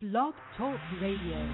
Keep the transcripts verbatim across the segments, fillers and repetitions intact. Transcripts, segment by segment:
Blog Talk Radio.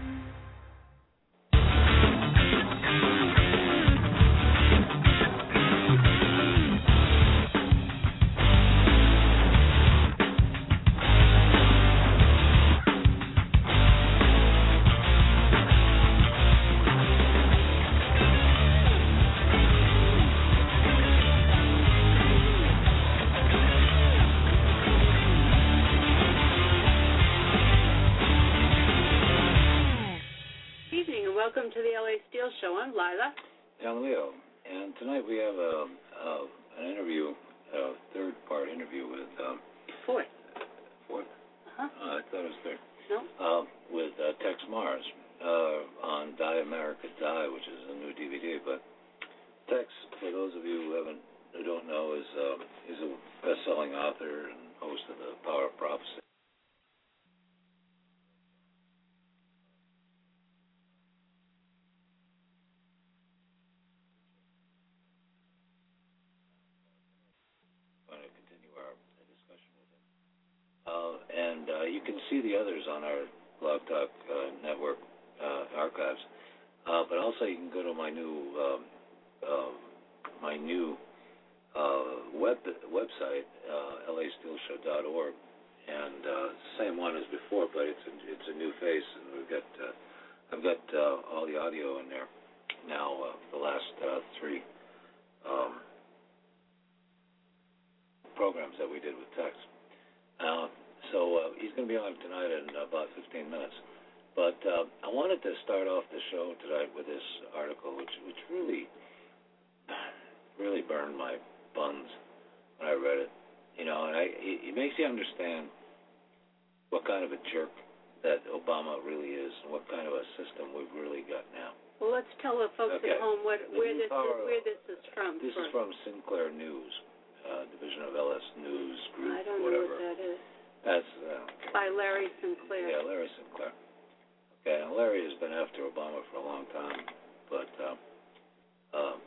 Welcome to the L A Steel Show. I'm Lila. I'm Leo. And tonight we have a, a, an interview, a third-part interview with... Um, Fourth. Fourth? Uh-huh. Uh, I thought it was third. No. Uh, with uh, Tex Mars uh, on Die America Die, which is a new D V D. But Tex, for those of you who haven't, who don't know, is uh, he's a best-selling author and host of the Power of Prophecy. Uh, and uh, you can see the others on our Blog Talk uh, Network uh, archives. Uh, but also you can go to my new um, uh, my new uh, web website, uh, L A Steel Show dot org, and uh, it's the same one as before, but it's a, it's a new face, and we've got uh, I've got uh, all the audio in there now. Uh, the last uh, three um, programs that we did with Tex. Uh, so uh, he's going to be on tonight in about fifteen minutes. But uh, I wanted to start off the show tonight with this article, which which really, really burned my buns when I read it. You know, and I, it, it makes you understand what kind of a jerk that Obama really is, and what kind of a system we've really got now. Well, let's tell the folks okay. at home what, where this power, is, where this is from. This first. is from Sinclair News. Uh, division of L S News Group, I don't whatever. know what that is. That's uh, by Larry Sinclair. Yeah, Larry Sinclair. Okay, and Larry has been after Obama for a long time, but uh, uh,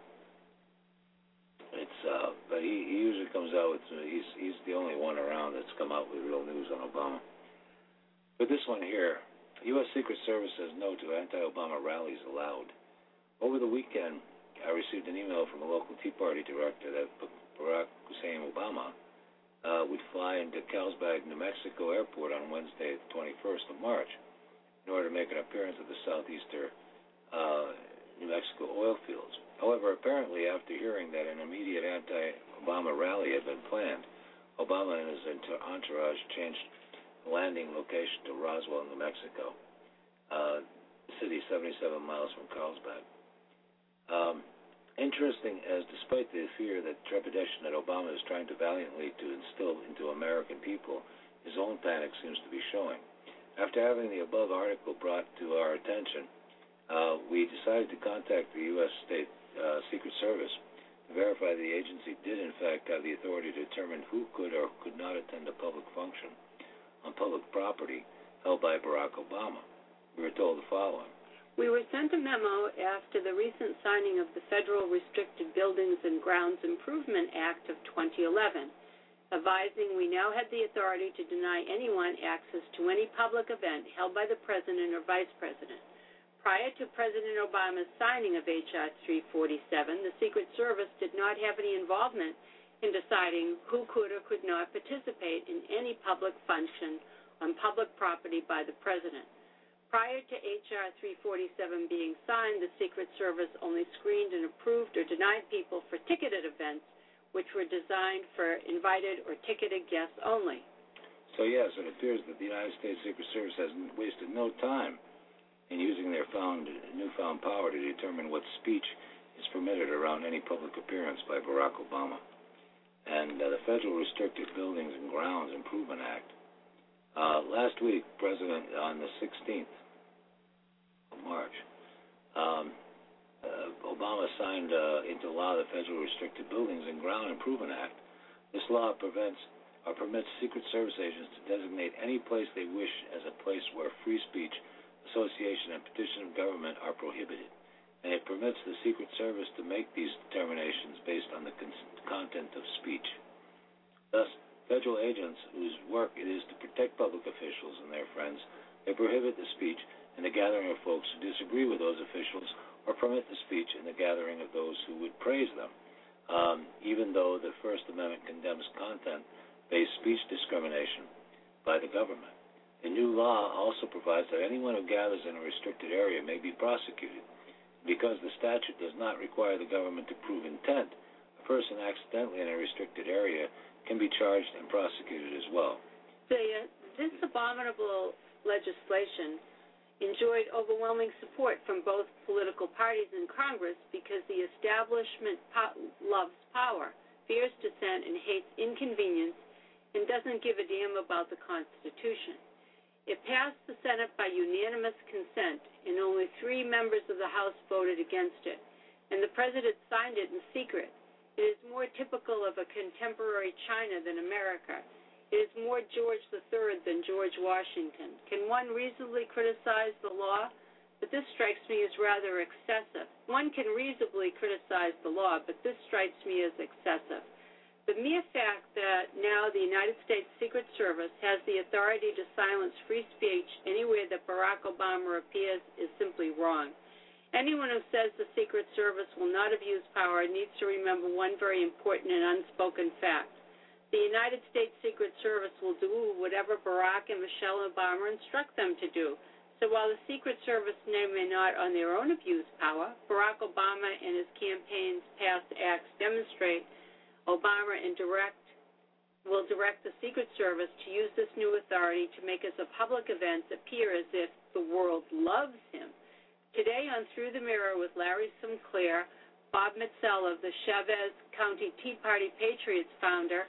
it's uh, but he, he usually comes out with he's he's the only one around that's come out with real news on Obama. But this one here, U S Secret Service says no to anti-Obama rallies allowed. Over the weekend, I received an email from a local Tea Party director that Barack Hussein Obama uh, would fly into Carlsbad, New Mexico airport on Wednesday, the twenty-first of March, in order to make an appearance at the southeastern uh, New Mexico oil fields. However, apparently after hearing that an immediate anti-Obama rally had been planned, Obama and his entourage changed the landing location to Roswell, New Mexico, uh, the city seventy-seven miles from Carlsbad. Um, Interesting, as despite the fear that trepidation that Obama is trying to valiantly to instill into American people, his own panic seems to be showing. After having the above article brought to our attention, uh, we decided to contact the U S State uh, Secret Service to verify the agency did in fact have the authority to determine who could or could not attend a public function on public property held by Barack Obama. We were told the following. We were sent a memo after the recent signing of the Federal Restricted Buildings and Grounds Improvement Act of twenty eleven, advising we now had the authority to deny anyone access to any public event held by the President or Vice President. Prior to President Obama's signing of H R three forty-seven, the Secret Service did not have any involvement in deciding who could or could not participate in any public function on public property by the President. Prior to H R three forty-seven being signed, the Secret Service only screened and approved or denied people for ticketed events, which were designed for invited or ticketed guests only. So, yes, it appears that the United States Secret Service has wasted no time in using their found, newfound power to determine what speech is permitted around any public appearance by Barack Obama. And uh, the Federal Restricted Buildings and Grounds Improvement Act. Uh, last week, President, on the sixteenth of March, um, uh, Obama signed uh, into law the Federal Restricted Buildings and Ground Improvement Act. This law prevents or permits Secret Service agents to designate any place they wish as a place where free speech, association, and petition of government are prohibited. And it permits the Secret Service to make these determinations based on the con- content of speech. Thus, Federal agents whose work it is to protect public officials and their friends, they prohibit the speech and the gathering of folks who disagree with those officials or permit the speech and the gathering of those who would praise them, um, even though the First Amendment condemns content-based speech discrimination by the government. The new law also provides that anyone who gathers in a restricted area may be prosecuted. Because the statute does not require the government to prove intent, a person accidentally in a restricted area can be charged and prosecuted as well. The, uh, this abominable legislation enjoyed overwhelming support from both political parties in Congress because the establishment po- loves power, fears dissent, and hates inconvenience, and doesn't give a damn about the Constitution. It passed the Senate by unanimous consent, and only three members of the House voted against it, and the President signed it in secret. It is more typical of a contemporary China than America. It is more George the Third than George Washington. Can one reasonably criticize the law? But this strikes me as rather excessive. One can reasonably criticize the law, but this strikes me as excessive. The mere fact that now the United States Secret Service has the authority to silence free speech anywhere that Barack Obama appears is simply wrong. Anyone who says the Secret Service will not abuse power needs to remember one very important and unspoken fact. The United States Secret Service will do whatever Barack and Michelle Obama instruct them to do. So while the Secret Service may or may not on their own abuse power, Barack Obama and his campaign's past acts demonstrate Obama and direct will direct the Secret Service to use this new authority to make his public events appear as if the world loves him. Today on Through the Mirror with Larry Sinclair, Bob Metzela, the Chavez County Tea Party Patriots founder,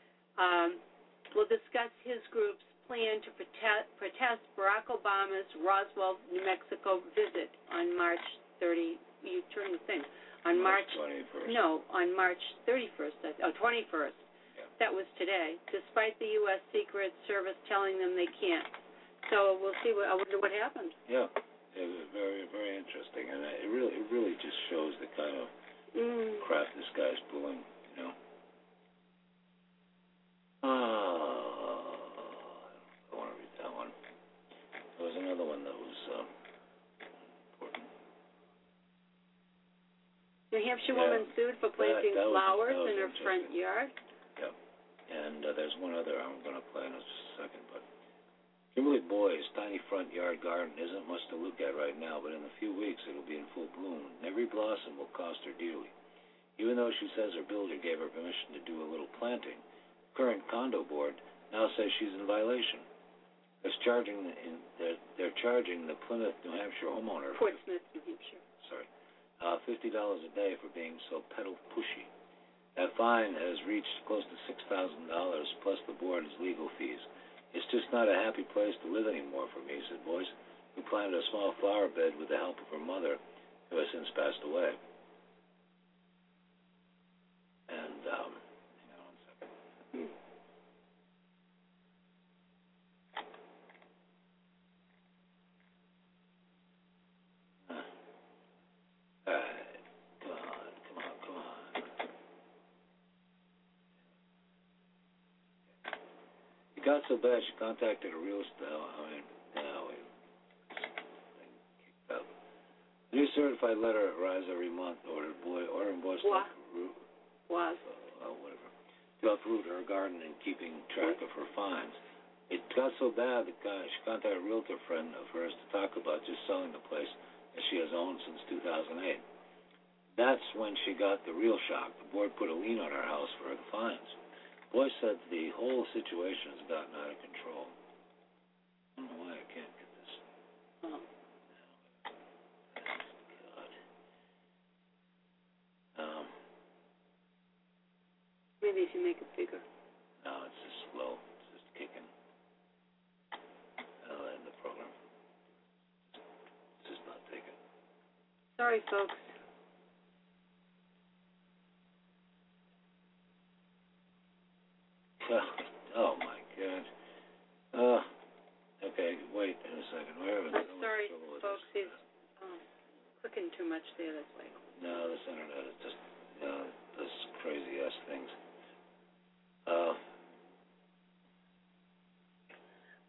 um, will discuss his group's plan to protest, protest Barack Obama's Roswell, New Mexico visit on March thirtieth. You turn the thing. On March, March twenty-first. No, on March thirty-first, oh, twenty-first. Yeah. That was today, despite the U S Secret Service telling them they can't. So we'll see. What, I wonder what happened. Yeah. It was very, very interesting, and it really, it really just shows the kind of Mm. crap this guy's pulling, you know. Oh, I want to read that one. There was another one that was um, important. New Hampshire Yeah. woman sued for planting that, that was, flowers that was in her front yard. Yep. And uh, there's one other I'm going to play in just a second, but Kimberly Boyd's tiny front yard garden isn't much to look at right now, but in a few weeks it'll be in full bloom, and every blossom will cost her dearly. Even though she says her builder gave her permission to do a little planting, the current condo board now says she's in violation. They're charging the, in, they're, they're charging the Plymouth, New Hampshire homeowner Portsmouth, New Hampshire. sorry, uh, fifty dollars a day for being so pedal pushy. That fine has reached close to six thousand dollars plus the board's legal fees. It's just not a happy place to live anymore for me, said Boyce, who planted a small flower bed with the help of her mother, who has since passed away. And, um, hang on one second. Uh, all right. Come on, come on, come on. It got so bad she contacted a real estate. I mean, now we kicked up. A new certified letter arrives every month, ordered boy, ordering boys to What? uproot, Was. uh, whatever, to uproot her garden and keeping track of her fines. It got so bad that uh, she contacted a realtor friend of hers to talk about just selling the place that she has owned since two thousand eight. That's when she got the real shock. The board put a lien on her house for the fines. Boyce said the whole situation has gotten out of control. I don't know why I can't get this. Oh. God. Um, Maybe if you make it bigger. no, it's just slow. It's just kicking. I'll end the program. It's just not taking. Sorry, folks. Oh, my God. Uh, okay, wait a second. We're having I'm so much sorry, trouble with folks. this. He's um, clicking too much there. That's why. No, this internet is just, uh, this crazy-ass things. Uh,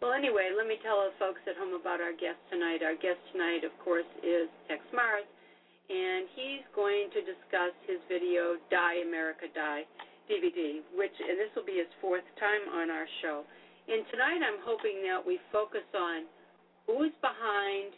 Well, anyway, let me tell the folks at home about our guest tonight. Our guest tonight, of course, is Tex Mars, and he's going to discuss his video, Die America Die, D V D, which, and this will be his fourth time on our show. And tonight I'm hoping that we focus on who's behind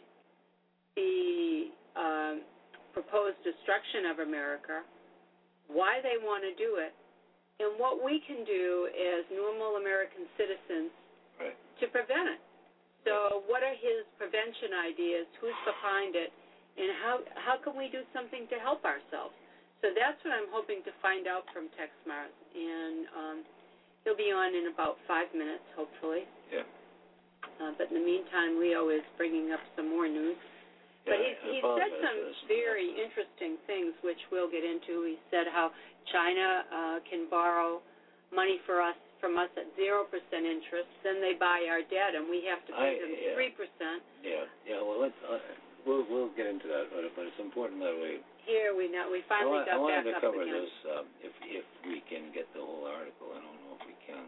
the um, proposed destruction of America, why they want to do it, and what we can do as normal American citizens right. to prevent it. So what are his prevention ideas, who's behind it, and how how can we do something to help ourselves? So that's what I'm hoping to find out from Tex Mars. And um, he'll be on in about five minutes, hopefully. Yeah. Uh, but in the meantime, Leo is bringing up some more news. Yeah, but he's, he said some very interesting things, which we'll get into. He said how China uh, can borrow money for us from us at zero percent interest. Then they buy our debt, and we have to pay I, them yeah. three percent. Yeah, yeah. Well, let's uh, we'll we'll get into that, but but it's important that we. Here we know we finally I, got I back wanted to up cover again. this um, if if we can get the whole article. I don't know if we can.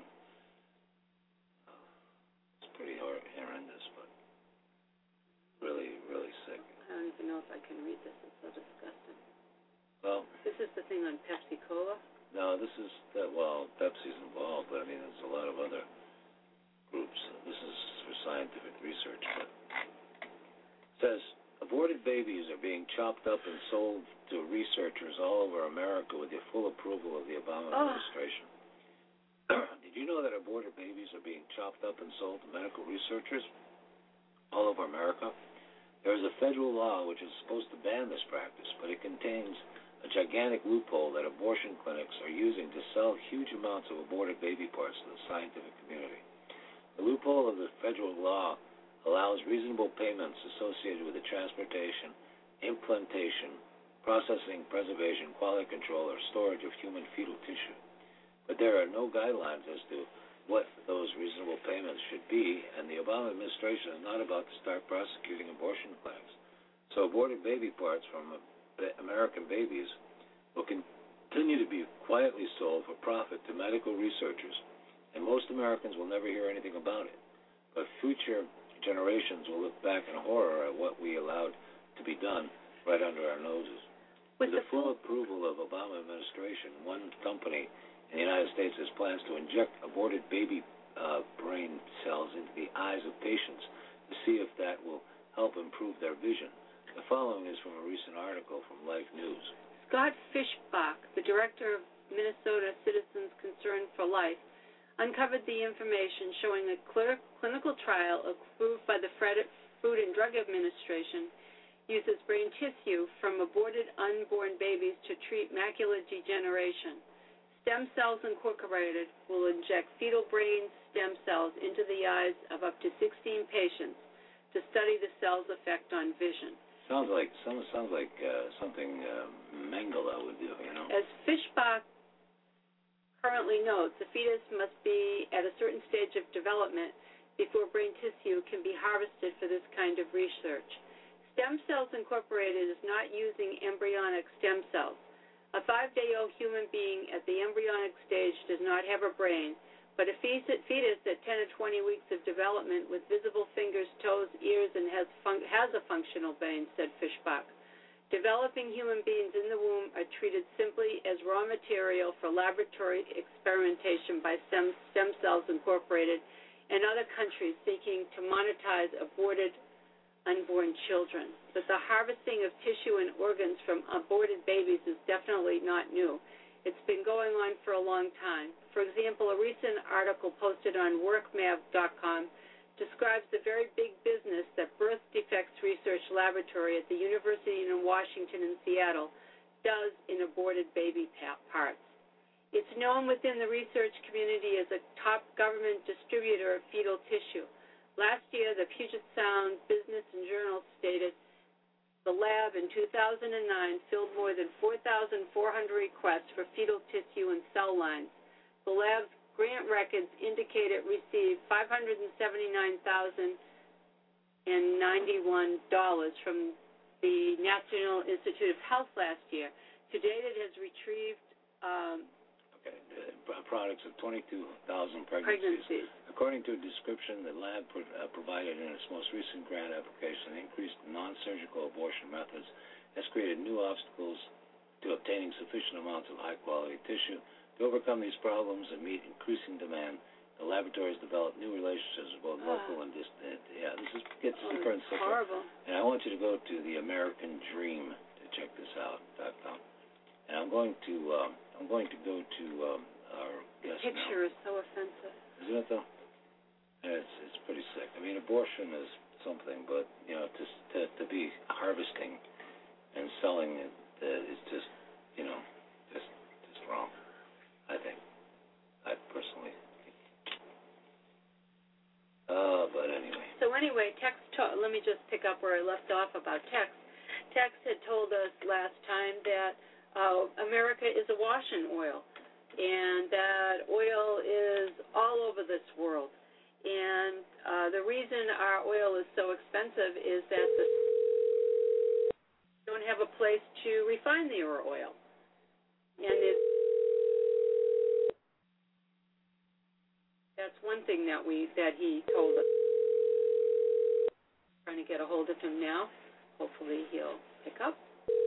Uh, it's pretty hor- horrendous, but really really sick. I don't even know if I can read this. It's so disgusting. Well, this is the thing on Pepsi Cola. No, this is the, well, Pepsi's involved, but I mean, there's a lot of other groups. This is for scientific research. But it says aborted babies are being chopped up and sold to researchers all over America with the full approval of the Obama oh. administration. Did you know that aborted babies are being chopped up and sold to medical researchers all over America? There is a federal law which is supposed to ban this practice, but it contains a gigantic loophole that abortion clinics are using to sell huge amounts of aborted baby parts to the scientific community. The loophole of the federal law allows reasonable payments associated with the transportation, implantation, processing, preservation, quality control, or storage of human fetal tissue. But there are no guidelines as to what those reasonable payments should be, and the Obama administration is not about to start prosecuting abortion clinics. So aborted baby parts from American babies will continue to be quietly sold for profit to medical researchers, and most Americans will never hear anything about it. But future generations will look back in horror at what we allowed to be done right under our noses. With the full approval of Obama administration, one company in the United States has plans to inject aborted baby uh, brain cells into the eyes of patients to see if that will help improve their vision. The following is from a recent article from Life News. Scott Fishbach, the director of Minnesota Citizens Concern for Life, uncovered the information showing a cl- clinical trial approved by the Food and Drug Administration uses brain tissue from aborted unborn babies to treat macular degeneration. Stem Cells Incorporated will inject fetal brain stem cells into the eyes of up to sixteen patients to study the cells' effect on vision. Sounds like sounds, sounds like uh, something uh, Mengele would do, you know. As Fishbach currently notes, the fetus must be at a certain stage of development before brain tissue can be harvested for this kind of research. Stem Cells Incorporated is not using embryonic stem cells. A five-day-old human being at the embryonic stage does not have a brain, but a fetus at ten or twenty weeks of development with visible fingers, toes, ears, and has, fun- has a functional brain, said Fishbach. Developing human beings in the womb are treated simply as raw material for laboratory experimentation by Stem, Stem Cells Incorporated and other countries seeking to monetize aborted unborn children. But the harvesting of tissue and organs from aborted babies is definitely not new. It's been going on for a long time. For example, a recent article posted on workmav dot com describes the very big business that Birth Defects Research Laboratory at the University in Washington and Seattle does in aborted baby parts. It's known within the research community as a top government distributor of fetal tissue. Last year, the Puget Sound Business and Journal stated the lab in two thousand nine filled more than four thousand four hundred requests for fetal tissue and cell lines. The lab's grant records indicate it received five hundred seventy-nine thousand ninety-one dollars from the National Institute of Health last year. To date, it has retrieved... Um, okay, products of twenty-two thousand pregnancies. Pregnancies. According to a description the lab pro- uh, provided in its most recent grant application, increased non-surgical abortion methods has created new obstacles to obtaining sufficient amounts of high-quality tissue. To overcome these problems and meet increasing demand, the laboratory has developed new relationships with both oh. local and distant. Yeah, this is, gets oh, sicker and sicker. Horrible. And I want you to go to the American Dream to check this out. .com. And I'm going to um, I'm going to go to um, our guest The picture now. is so offensive. Isn't it though? And it's it's pretty sick. I mean, abortion is something, but you know, to to, to be harvesting and selling it uh, is just you know just just wrong. I think. I personally. Uh, but anyway. So anyway, Tex. Ta- let me just pick up where I left off about Tex. Tex had told us last time that uh, America is awash in oil, and that oil is all over this world. And uh, the reason our oil is so expensive is that the don't have a place to refine the oil, and it, that's one thing that we that he told us. Trying to get a hold of him now. Hopefully he'll pick up.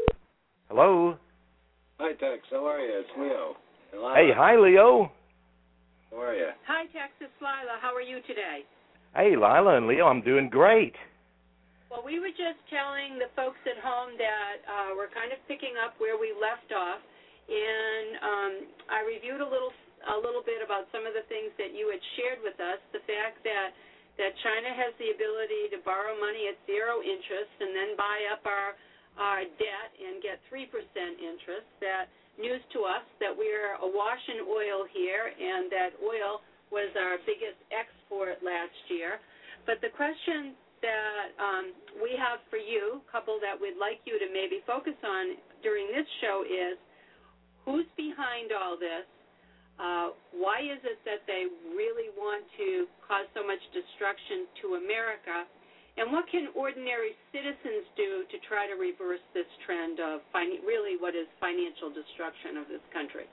Hello. Hi, Tex. How are you? It's Leo. Hey, hi, Leo. How are you? Hi, Texas Lila. How are you today? Hey, Lila and Leo, I'm doing great. Well, we were just telling the folks at home that uh, we're kind of picking up where we left off, and um, I reviewed a little a little bit about some of the things that you had shared with us, the fact that, that China has the ability to borrow money at zero interest and then buy up our, our debt and get three percent interest, that news to us that we're awash in oil here and that oil was our biggest export last year. But the question that um, we have for you, a couple that we'd like you to maybe focus on during this show is, who's behind all this? Uh, why is it that they really want to cause so much destruction to America? And what can ordinary citizens do to try to reverse this trend of fin- really what is financial destruction of this country?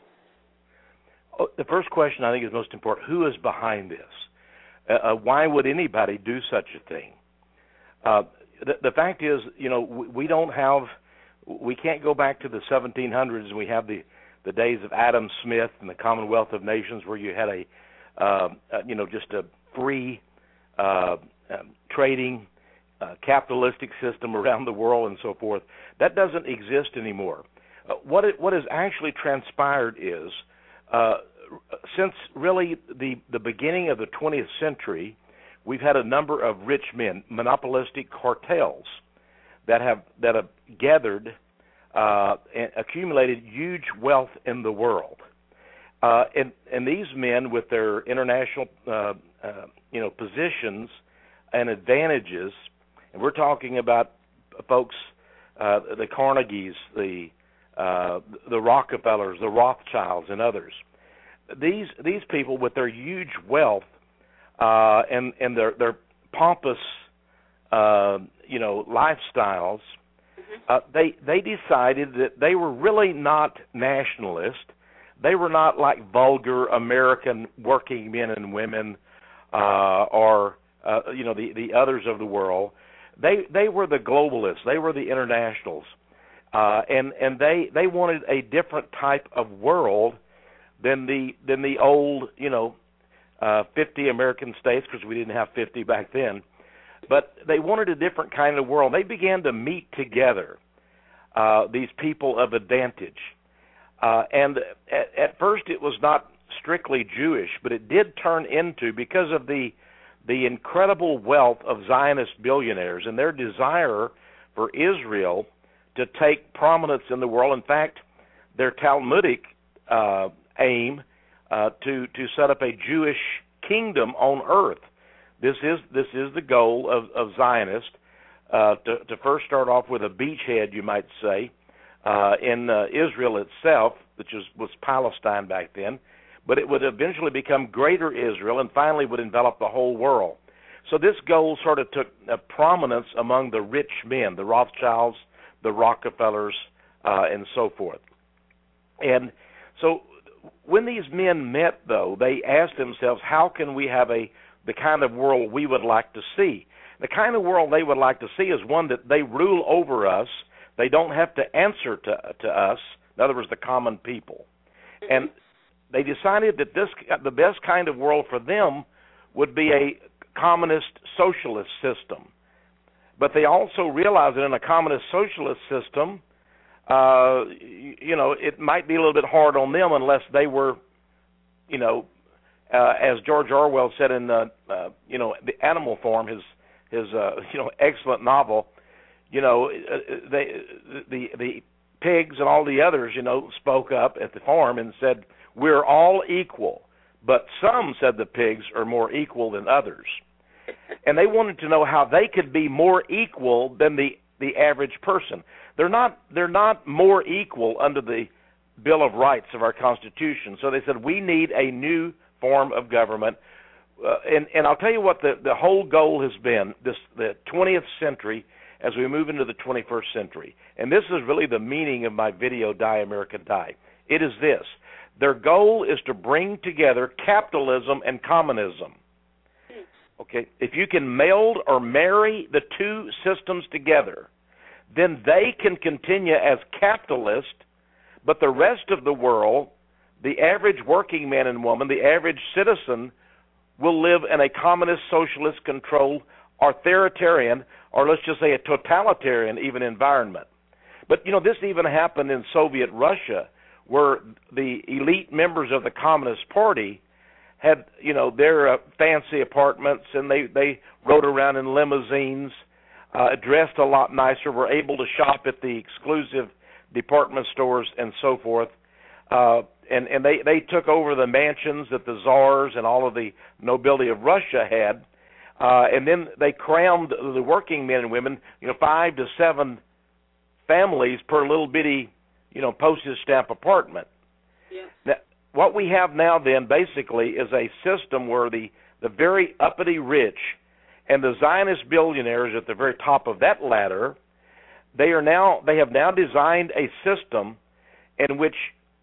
Oh, the first question I think is most important. Who is behind this? Uh, uh, why would anybody do such a thing? Uh, the, the fact is, you know, we, we don't have, we can't go back to the seventeen hundreds and we have the, the days of Adam Smith and the Commonwealth of Nations where you had a, uh, uh, you know, just a free uh, um, trading, uh, capitalistic system around the world and so forth. That doesn't exist anymore. Uh, what it, what has actually transpired is, uh, since really the, the beginning of the twentieth century, we've had a number of rich men, monopolistic cartels, that have that have gathered uh, and accumulated huge wealth in the world. Uh, and, and these men, with their international, uh, uh, you know, positions and advantages, and we're talking about folks, uh, the Carnegies, the uh, the Rockefellers, the Rothschilds, and others. These these people, with their huge wealth uh, and and their their pompous, uh, you know, lifestyles, mm-hmm. uh, they they decided that they were really not nationalist. They were not like vulgar American working men and women, uh, or uh, you know the, the others of the world. They they were the globalists. They were the internationals, uh, and and they they wanted a different type of world than the than the old you know uh, fifty American states, because we didn't have fifty back then. But they wanted a different kind of world. They began to meet together, uh, these people of advantage. Uh, and at, at first it was not strictly Jewish, but it did turn into, because of the the incredible wealth of Zionist billionaires and their desire for Israel to take prominence in the world. In fact, their Talmudic uh, aim uh, to to set up a Jewish kingdom on earth. This is this is the goal of, of Zionists, uh, to, to first start off with a beachhead, you might say, Uh, in uh, Israel itself, which was, was Palestine back then, but it would eventually become Greater Israel and finally would envelop the whole world. So this goal sort of took uh, prominence among the rich men, the Rothschilds, the Rockefellers, uh, and so forth. And so when these men met, though, they asked themselves, how can we have a the kind of world we would like to see? The kind of world they would like to see is one that they rule over us. They don't have to answer to to us. In other words, the common people. And they decided that this the best kind of world for them would be a communist socialist system. But they also realized that in a communist socialist system, uh, you, you know, it might be a little bit hard on them unless they were, you know, uh, as George Orwell said in the, uh, you know, the Animal Farm, his his uh, you know excellent novel. You know, they the the pigs and all the others, you know, spoke up at the farm and said, "We're all equal." But some, said the pigs, are more equal than others. And they wanted to know how they could be more equal than the, the average person. They're not they're not more equal under the Bill of Rights of our Constitution. So they said, we need a new form of government. Uh, and, and I'll tell you what the, the whole goal has been, this the twentieth century as we move into the twenty-first century. And this is really the meaning of my video, Die American Die. It is this. Their goal is to bring together capitalism and communism. Okay, if you can meld or marry the two systems together, then they can continue as capitalist, but the rest of the world, the average working man and woman, the average citizen, will live in a communist, socialist controlled, authoritarian, or let's just say a totalitarian even environment. But, you know, this even happened in Soviet Russia, where the elite members of the Communist Party had, you know, their uh, fancy apartments, and they, they rode around in limousines, uh, dressed a lot nicer, were able to shop at the exclusive department stores and so forth. Uh, and and they, they took over the mansions that the czars and all of the nobility of Russia had. Uh, and then they crammed the working men and women, you know, five to seven families per little bitty, you know, postage stamp apartment. Yeah. Now, what we have now then basically is a system where the, the very uppity rich and the Zionist billionaires at the very top of that ladder, they are now they have now designed a system in which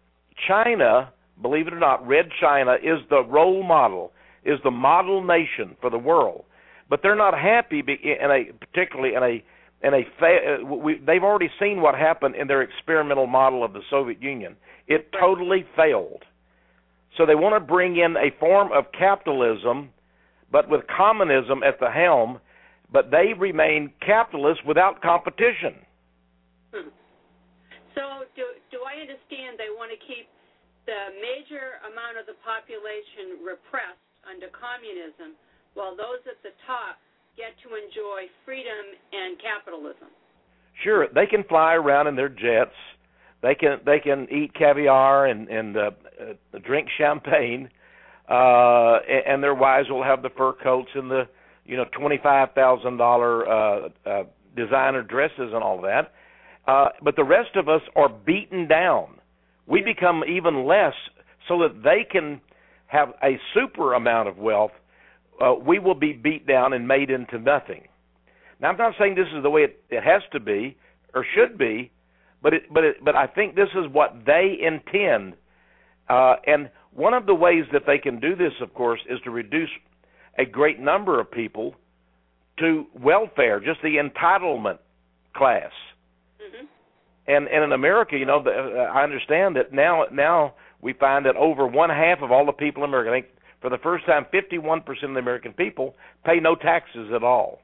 China, believe it or not, Red China is the role model, is the model nation for the world. But they're not happy in a particularly in a in a fa- we, they've already seen what happened in their experimental model of the Soviet Union. It totally failed. So they want to bring in a form of capitalism, but with communism at the helm, but they remain capitalists without competition. Hmm. So do, do I understand they want to keep the major amount of the population repressed under communism, while those at the top get to enjoy freedom and capitalism? Sure, they can fly around in their jets. They can they can eat caviar and and uh, uh, drink champagne, uh, and, and their wives will have the fur coats and the you know twenty-five thousand dollar uh, uh, designer dresses and all that. Uh, but the rest of us are beaten down. We become even less, so that they can have a super amount of wealth. Uh, we will be beat down and made into nothing. Now, I'm not saying this is the way it, it has to be or should be, but it, but it, but I think this is what they intend. Uh, and one of the ways that they can do this, of course, is to reduce a great number of people to welfare, just the entitlement class. Mm-hmm. And and in America, you know, the, uh, I understand that now now we find that over one half of all the people in America, I think for the first time, fifty-one percent of the American people pay no taxes at all,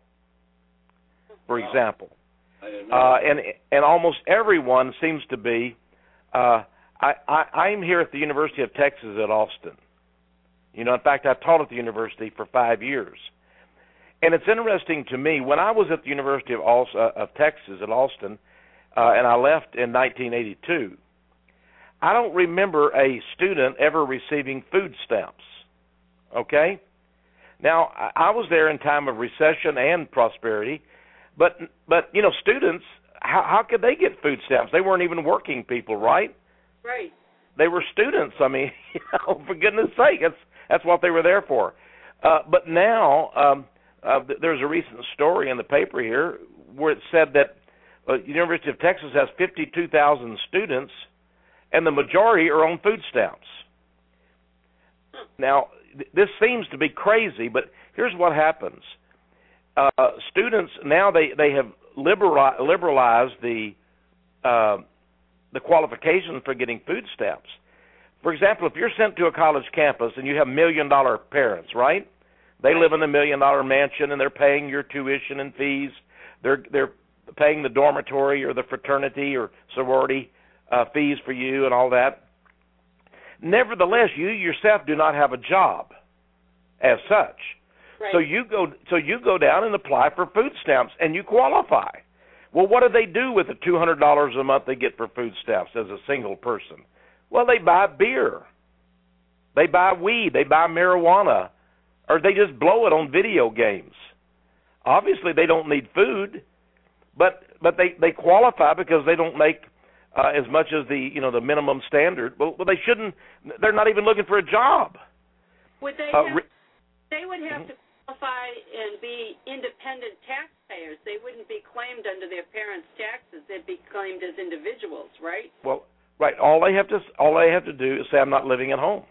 for wow. example. I didn't know. Uh, and and almost everyone seems to be. Uh, I, I I'm here at the University of Texas at Austin. You know, in fact, I taught at the university for five years, and it's interesting to me when I was at the University of, Aus- uh, of Texas at Austin, uh, and I left in nineteen eighty-two. I don't remember a student ever receiving food stamps. Okay, now I, I was there in time of recession and prosperity. But, but you know, students, how, how could they get food stamps? They weren't even working people, right? Right. They were students. I mean, you know, for goodness sake, that's that's what they were there for. Uh, but now, um, uh, there's a recent story in the paper here where it said that uh, the University of Texas has fifty-two thousand students, and the majority are on food stamps. Now, th- this seems to be crazy, but here's what happens. Uh, students, now they, they have liberali- liberalized the uh, the qualifications for getting food stamps. For example, if you're sent to a college campus and you have million-dollar parents, right? They live in a million-dollar mansion and they're paying your tuition and fees. They're they're paying the dormitory or the fraternity or sorority uh, fees for you and all that. Nevertheless, you yourself do not have a job as such. Right. So you go so you go down and apply for food stamps and you qualify. Well, what do they do with the two hundred dollars a month they get for food stamps as a single person? Well, they buy beer. They buy weed. They buy marijuana. Or they just blow it on video games. Obviously, they don't need food, but but they, they qualify because they don't make uh, as much as the you know the minimum standard. Well, well, they shouldn't. They're not even looking for a job. Would they? Uh, have, re- they would have to qualify and be independent taxpayers. They wouldn't be claimed under their parents' taxes. They'd be claimed as individuals, right? Well, right. All they have to all they have to do is say, "I'm not living at home.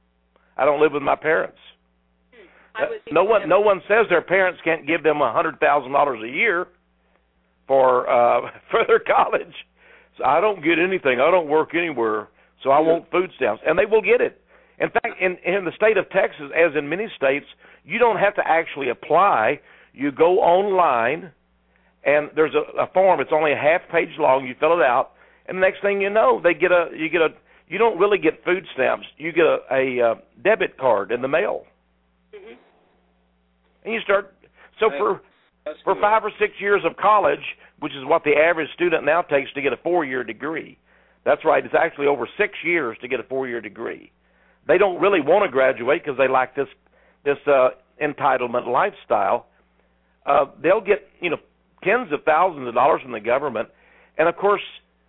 I don't live with my parents." Uh, no one, no one says their parents can't give them a hundred thousand dollars a year for uh, for their college. So I don't get anything. I don't work anywhere, so I want food stamps, and they will get it. In fact, in in the state of Texas, as in many states, you don't have to actually apply. You go online, and there's a, a form. It's only a half page long. You fill it out, and the next thing you know, they get a you get a. You don't really get food stamps. You get a, a uh, debit card in the mail. Mm-hmm. And you start, so for for five or six years of college, which is what the average student now takes to get a four-year degree. That's right, it's actually over six years to get a four-year degree. They don't really want to graduate because they like this this uh, entitlement lifestyle. Uh, they'll get, you know, tens of thousands of dollars from the government, and of course,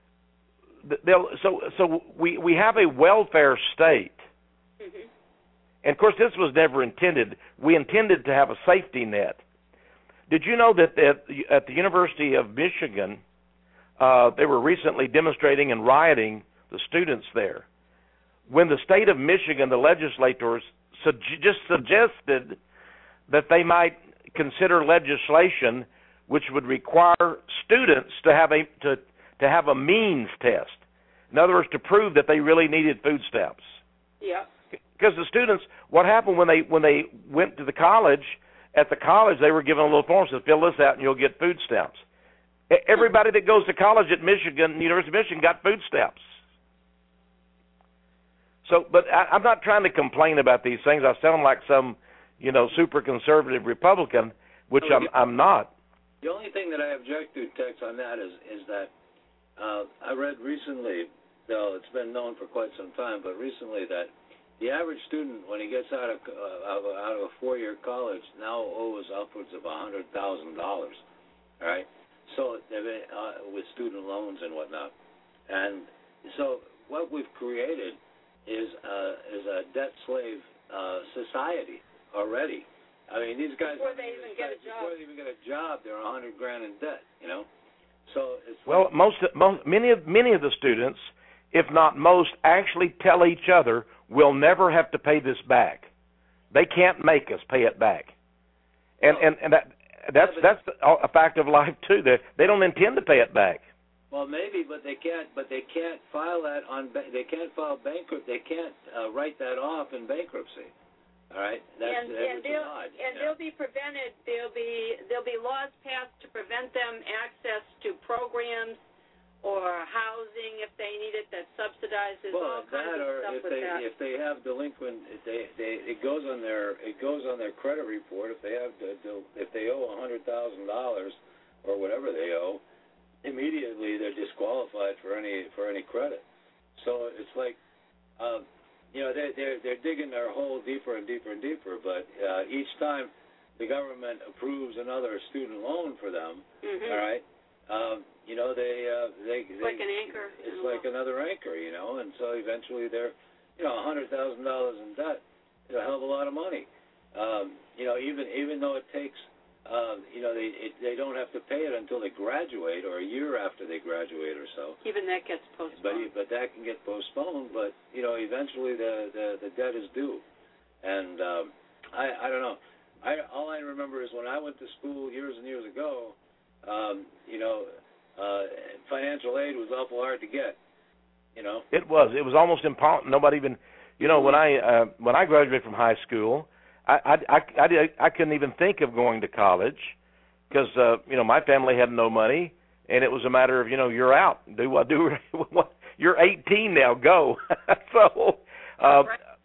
they'll. So so we we have a welfare state. Mm-hmm. And, of course, this was never intended. We intended to have a safety net. Did you know that at the, at the University of Michigan, uh, they were recently demonstrating and rioting, the students there, when the state of Michigan, the legislators, su- just suggested that they might consider legislation which would require students to have a to, to have a means test. In other words, to prove that they really needed food stamps. Yeah. Because the students, what happened when they when they went to the college, at the college they were given a little form that says, fill this out and you'll get food stamps. Everybody that goes to college at Michigan, University of Michigan, got food stamps. So, but I, I'm not trying to complain about these things. I sound like some, you know, super conservative Republican, which I'm I'm not. The only thing that I object to, Tex, on that is is that uh, I read recently, though it's been known for quite some time, but recently that the average student, when he gets out of uh, out of, out of a four-year college, now owes upwards of a hundred thousand dollars. All right, so uh, with student loans and whatnot, and so what we've created is uh, is a debt slave uh, society already. I mean, these guys before they even get a job, before they even get a job, they're a hundred grand in debt. You know, so it's well, most, most many of many of the students, if not most, actually tell each other, we'll never have to pay this back. They can't make us pay it back, and and, and that that's that's a fact of life too. They they don't intend to pay it back. Well, maybe, but they can't. But they can't file that on. They can't file bankrupt. They can't uh, write that off in bankruptcy. All right, that's and, that and was they'll odd. and Yeah. they'll be prevented. There'll be there'll be laws passed to prevent them access to programs or housing if they need it that subsidizes well, all kinds that of or stuff if with they that. if they have delinquent, if they they it goes on their it goes on their credit report. If they have to, to if they owe a hundred thousand dollars or whatever they owe, immediately they're disqualified for any for any credit. So it's like, uh, you know, they they're they're digging their hole deeper and deeper and deeper. But uh, each time the government approves another student loan for them, Mm-hmm. all right. Um, you know, they, uh, they, It's they, like an anchor. It's like another anchor, you know, and so eventually they're, you know, a hundred thousand dollars in debt is a hell of a lot of money. Um, you know, even even though it takes, uh, you know, they it, they don't have to pay it until they graduate or a year after they graduate or so. Even that gets postponed. But but that can get postponed. But you know, eventually the the, the debt is due. And um, I, I don't know. I all I remember is when I went to school years and years ago. Um, you know, uh, financial aid was awful hard to get. You know, it was. It was almost impossible. Nobody even. You know, when I uh, when I graduated from high school, I I, I, I, I couldn't even think of going to college because uh, you know my family had no money, and it was a matter of you know you're out. Do what do what? You're eighteen now. Go. so. Uh,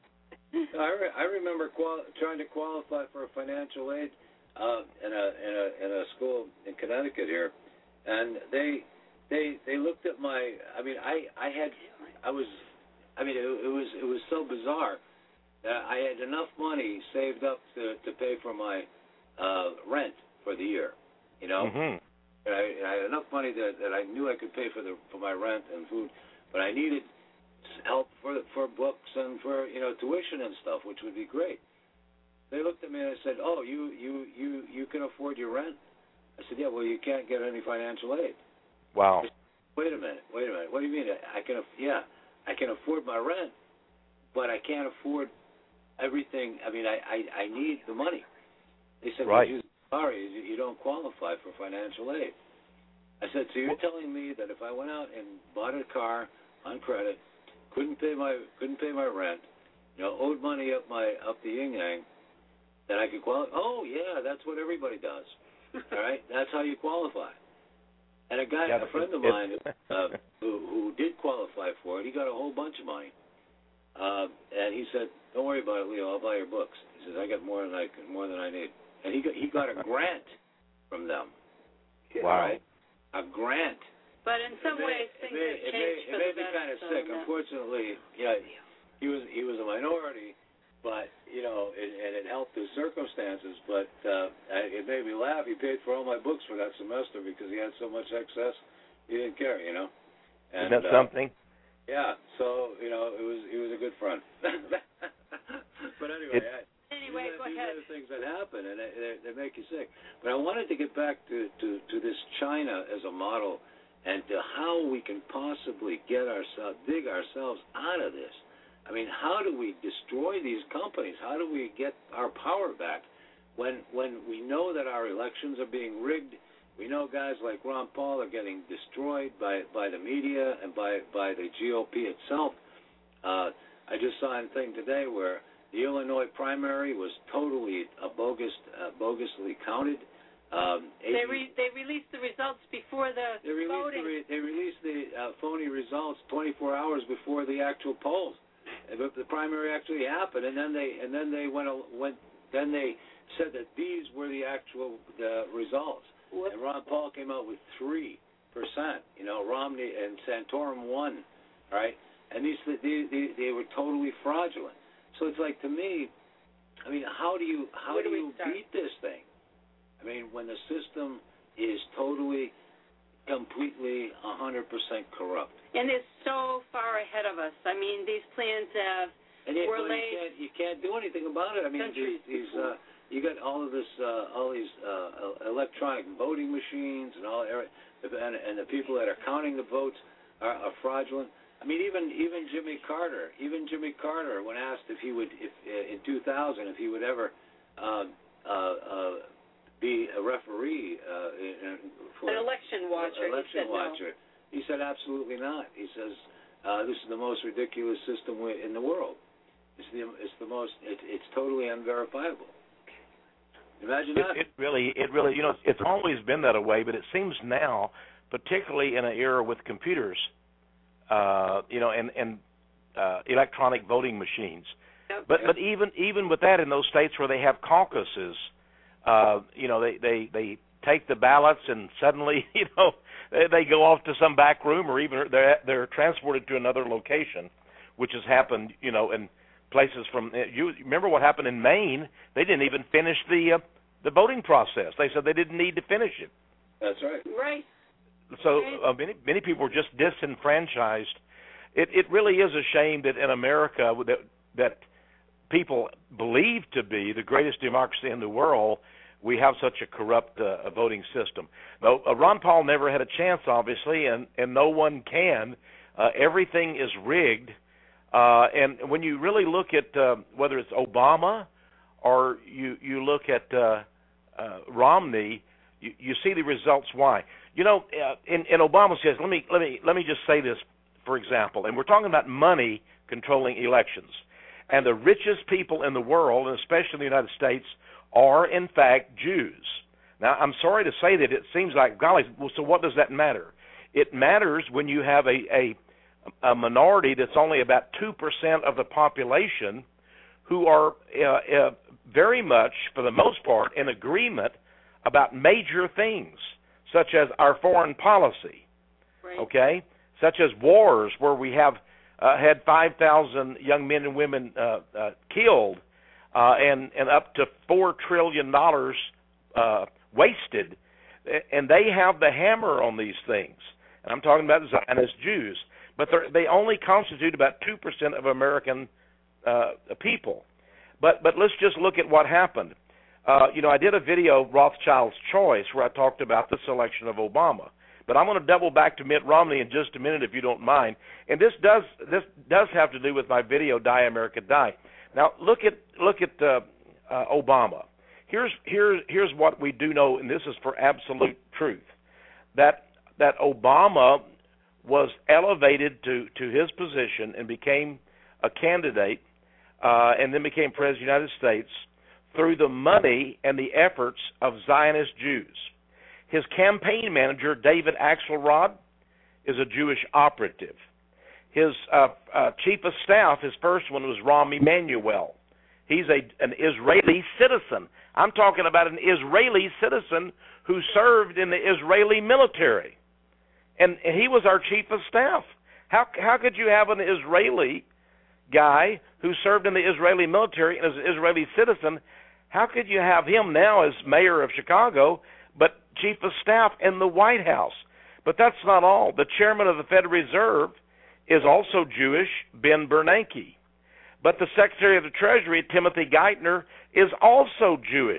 I, re- I remember qual- trying to qualify for financial aid uh, in a in a in a school in Connecticut here, and they they they looked at my. I mean, I I had I was. I mean, it, it was it was so bizarre that I had enough money saved up to to pay for my uh, rent for the year, you know. Mm-hmm. And I, I had enough money that, that I knew I could pay for the for my rent and food, but I needed help for for books and for you know tuition and stuff, which would be great. They looked at me and I said, "Oh, you you you you can afford your rent?" I said, "Yeah, well, you can't get any financial aid." Wow. Said, wait a minute, wait a minute. What do you mean? I can yeah, I can afford my rent, but I can't afford everything. I mean, I I, I need the money. They said, right. well, you, sorry, you, you don't qualify for financial aid. I said, so you're telling me that if I went out and bought a car on credit, couldn't pay my couldn't pay my rent, you know, owed money up my up the yin yang, that I could qualify? Oh yeah, that's what everybody does. All right, that's how you qualify. And a guy, yeah, a friend of mine, uh, who who did qualify for it, he got a whole bunch of money, uh, and he said, "Don't worry about it, Leo. I'll buy your books." He says, "I got more than I more than I need," and he got he got a grant from them. Wow. Right? A grant. But in some it may, ways, things it may, have it changed may, for it may the be better. kind of so sick. that... Unfortunately, yeah, he was he was a minority, but you know, it, and it helped his circumstances. But uh, it made me laugh. He paid for all my books for that semester because he had so much excess. He didn't care, you know. And, Isn't that uh, something? Yeah. So you know, it was he was a good friend. But anyway. It, I, Anyway, these go are, these ahead. are the things that happen, and they, they, they make you sick. But I wanted to get back to, to, to this China as a model and to how we can possibly get ourselves, dig ourselves out of this. I mean, how do we destroy these companies? How do we get our power back when when we know that our elections are being rigged? We know guys like Ron Paul are getting destroyed by, by the media and by, by the G O P itself. Uh, I just saw a thing today where the Illinois primary was totally a bogus, uh, bogusly counted. Um, they re- they released the results before the they released voting. The re- they released the uh, phony results twenty-four hours before the actual polls. The, the primary actually happened, and then they and then they went went then they said that these were the actual uh, results. What? And Ron Paul came out with three percent. You know, Romney and Santorum won. Right, and these they, they, they were totally fraudulent. So it's like, to me, I mean, how do you how Where do do you start? beat this thing? I mean, when the system is totally, completely, one hundred percent corrupt. And it's so far ahead of us. I mean, these plans have And yet, were well, you laid can't you can't do anything about it. I mean, centuries these, these before. uh, you got all of this, uh, all these uh, electronic voting machines and all, and, and the people that are counting the votes are, are fraudulent. I mean, even even Jimmy Carter, even Jimmy Carter, when asked if he would, if uh, in two thousand, if he would ever uh, uh, uh, be a referee uh, in, for an election watcher, election he said watcher, no. he said absolutely not. He says uh, this is the most ridiculous system in the world. It's the it's the most it, it's totally unverifiable. Imagine that. It, it really, it really, you know, it's always been that way, but it seems now, particularly in an era with computers. Uh, you know, and, and uh, electronic voting machines. Yep. But but even even with that, in those states where they have caucuses, uh, you know, they, they, they take the ballots and suddenly, you know, they, they go off to some back room, or even they're they're transported to another location, which has happened, you know, in places from. You remember what happened in Maine? They didn't even finish the uh, the voting process. They said they didn't need to finish it. That's right. Right. So uh, many many people were just disenfranchised. It it really is a shame that in America that that people believe to be the greatest democracy in the world, we have such a corrupt uh, voting system. Though uh, Ron Paul never had a chance, obviously, and, and no one can. Uh, everything is rigged. Uh, and when you really look at uh, whether it's Obama or you you look at uh, uh, Romney, you, you see the results. Why? You know, uh, in, in Obama's case, let me let me let me just say this, for example, and we're talking about money controlling elections, and the richest people in the world, and especially in the United States, are in fact Jews. Now, I'm sorry to say that it seems like, golly, well, so what does that matter? It matters when you have a, a a minority that's only about two percent of the population who are uh, uh, very much, for the most part, in agreement about major things, such as our foreign policy, right. okay, such as wars where we have uh, had five thousand young men and women uh, uh, killed uh, and, and up to four trillion dollars uh, wasted, and they have the hammer on these things. And I'm talking about Zionist Jews. But they only constitute about two percent of American uh, people. But but let's just look at what happened. Uh, you know, I did a video, Rothschild's Choice, where I talked about the selection of Obama. But I'm going to double back to Mitt Romney in just a minute, if you don't mind. And this does this does have to do with my video, Die America Die. Now look at look at uh, uh, Obama. Here's here's here's what we do know, and this is for absolute truth, that that Obama was elevated to, to his position and became a candidate uh, and then became president of the United States through the money and the efforts of Zionist Jews. His campaign manager, David Axelrod, is a Jewish operative. His uh, uh, chief of staff, his first one, was Rahm Emanuel. He's a, an Israeli citizen. I'm talking about an Israeli citizen who served in the Israeli military. And, and he was our chief of staff. How how could you have an Israeli guy who served in the Israeli military and is an Israeli citizen? How could you have him now as mayor of Chicago, but chief of staff in the White House? But that's not all. The chairman of the Federal Reserve is also Jewish, Ben Bernanke. But the Secretary of the Treasury, Timothy Geithner, is also Jewish.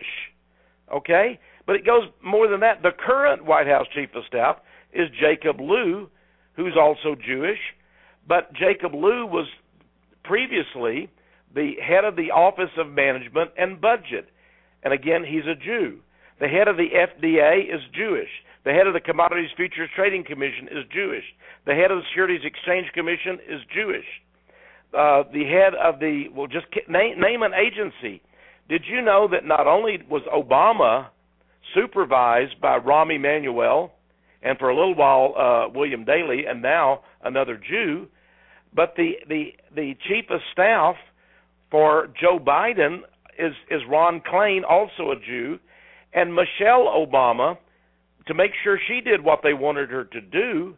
Okay? But it goes more than that. The current White House chief of staff is Jacob Lew, who's also Jewish, but Jacob Lew was previously the head of the Office of Management and Budget, and again, he's a Jew. The head of the F D A is Jewish. The head of the Commodities Futures Trading Commission is Jewish. The head of the Securities Exchange Commission is Jewish. Uh, the head of the, well, just name, name an agency. Did you know that not only was Obama supervised by Rahm Emanuel, and for a little while uh, William Daley, and now another Jew, but the, the the chief of staff for Joe Biden is, is Ron Klain, also a Jew, and Michelle Obama, to make sure she did what they wanted her to do,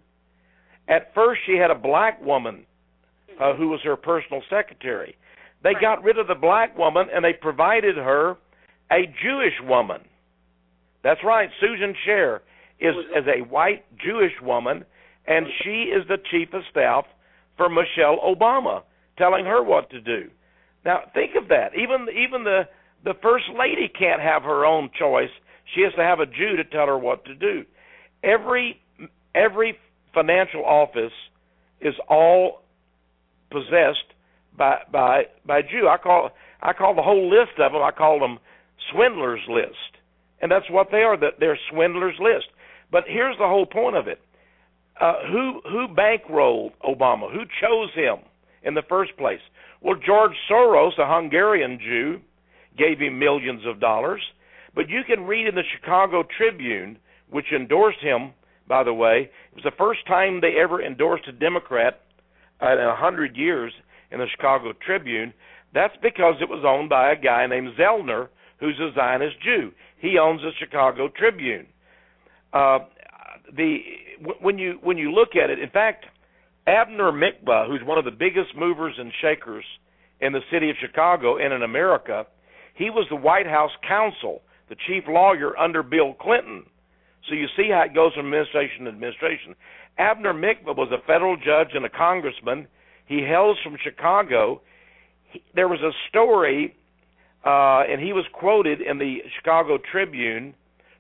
at first she had a black woman uh, who was her personal secretary. They right. got rid of the black woman, and they provided her a Jewish woman. That's right, Susan Scher is as a white Jewish woman, and she is the chief of staff for Michelle Obama, telling her what to do. Now, think of that. Even even the, the first lady can't have her own choice. She has to have a Jew to tell her what to do. Every every financial office is all possessed by by by Jew. I call I call the whole list of them, I call them swindlers list. And that's what they are, that they're swindlers list. But here's the whole point of it. Uh, who who bankrolled Obama? Who chose him in the first place? Well, George Soros, a Hungarian Jew, gave him millions of dollars. But you can read in the Chicago Tribune, which endorsed him, by the way. It was the first time they ever endorsed a Democrat uh, in a hundred years in the Chicago Tribune. That's because it was owned by a guy named Zellner, who's a Zionist Jew. He owns the Chicago Tribune. Uh, the when you when you look at it, in fact, Abner Mikva, who's one of the biggest movers and shakers in the city of Chicago and in America, he was the White House counsel, the chief lawyer under Bill Clinton. So you see how it goes from administration to administration. Abner Mikva was a federal judge and a congressman. He hails from Chicago. He, there was a story, uh, and he was quoted in the Chicago Tribune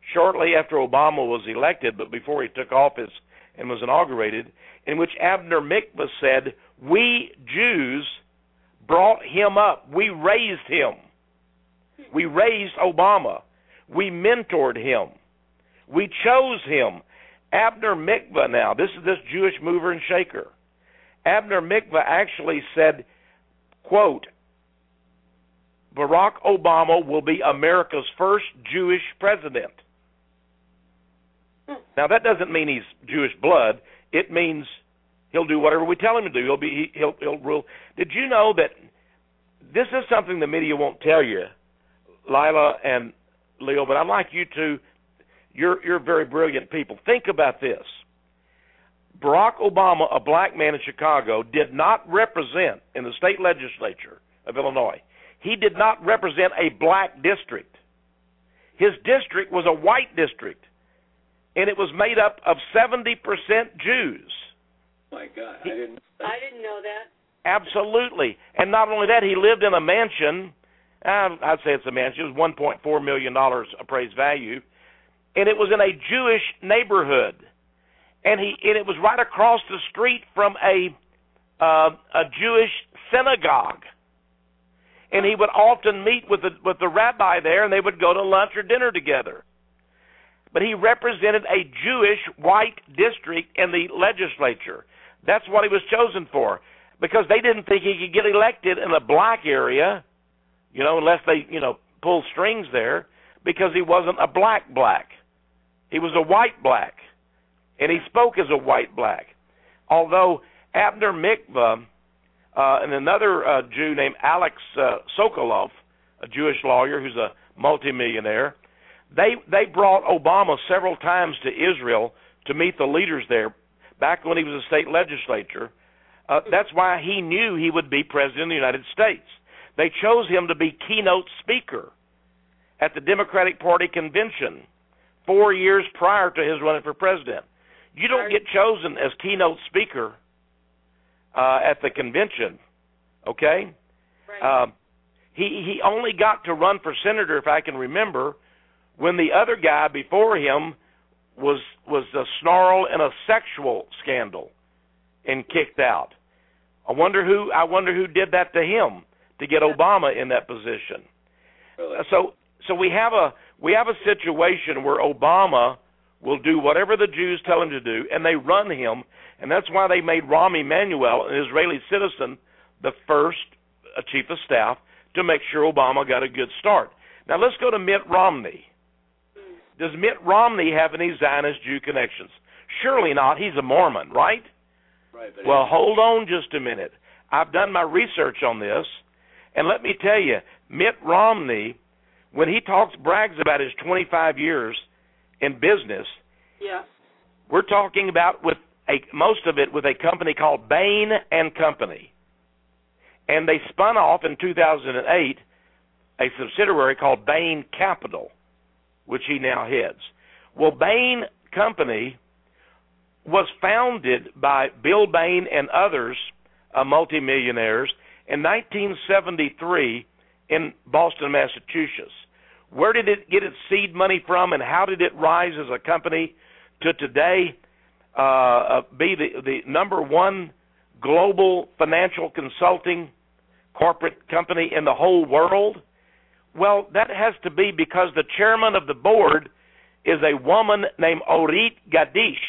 shortly after Obama was elected, but before he took office and was inaugurated, in which Abner Mikva said, "We Jews brought him up. We raised him. We raised Obama. We mentored him. We chose him." Abner Mikva now, this is this Jewish mover and shaker. Abner Mikva actually said, quote, "Barack Obama will be America's first Jewish president." Now, that doesn't mean he's Jewish blood. It means he'll do whatever we tell him to do. He'll be he'll he'll rule. Did you know that this is something the media won't tell you, Lila and Leo? But I'd like you to. You're you're very brilliant people. Think about this. Barack Obama, a black man in Chicago, did not represent in the state legislature of Illinois. He did not represent a black district. His district was a white district, and it was made up of seventy percent Jews. My God, I didn't know that. I didn't know that. Absolutely. And not only that, he lived in a mansion. Uh, I'd say it's a mansion. It was one point four million dollars appraised value. And it was in a Jewish neighborhood. And he and it was right across the street from a uh, a Jewish synagogue. And he would often meet with the with the rabbi there, and they would go to lunch or dinner together. But he represented a Jewish white district in the legislature. That's what he was chosen for, because they didn't think he could get elected in a black area, you know, unless they, you know, pull strings there, because he wasn't a black black. He was a white black, and he spoke as a white black. Although Abner Mikva uh, and another uh, Jew named Alex uh, Sokolov, a Jewish lawyer who's a multimillionaire, they they brought Obama several times to Israel to meet the leaders there back when he was a state legislature. Uh, that's why he knew he would be president of the United States. They chose him to be keynote speaker at the Democratic Party convention four years prior to his running for president. You don't get chosen as keynote speaker uh, at the convention, okay? Right. Uh, he he only got to run for senator, if I can remember, when the other guy before him was was a snarl in a sexual scandal and kicked out. I wonder who I wonder who did that to him to get Obama in that position. Really? So so we have a we have a situation where Obama will do whatever the Jews tell him to do, and they run him, and that's why they made Rahm Emanuel, an Israeli citizen, the first uh, chief of staff to make sure Obama got a good start. Now let's go to Mitt Romney. Does Mitt Romney have any Zionist Jew connections? Surely not. He's a Mormon, right? Right. But Well, hold on just a minute. I've done my research on this, and let me tell you, Mitt Romney, when he talks, brags about his twenty-five years in business, Yeah. we're talking about with a, most of it with a company called Bain and Company. And they spun off in two thousand eight a subsidiary called Bain Capital, which he now heads. Well, Bain Company was founded by Bill Bain and others, uh, multimillionaires, in nineteen seventy-three in Boston, Massachusetts. Where did it get its seed money from, and how did it rise as a company to today uh, be the, the number one global financial consulting corporate company in the whole world? Well, that has to be because the chairman of the board is a woman named Orit Gadish.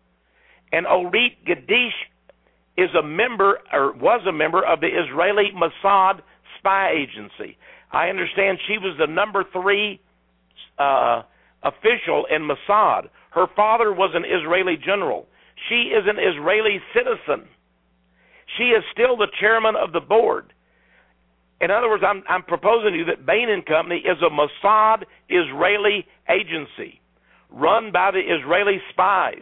And Orit Gadish is a member, or was a member, of the Israeli Mossad spy agency. I understand she was the number three uh, official in Mossad. Her father was an Israeli general. She is an Israeli citizen. She is still the chairman of the board. In other words, I'm, I'm proposing to you that Bain and Company is a Mossad Israeli agency run by the Israeli spies.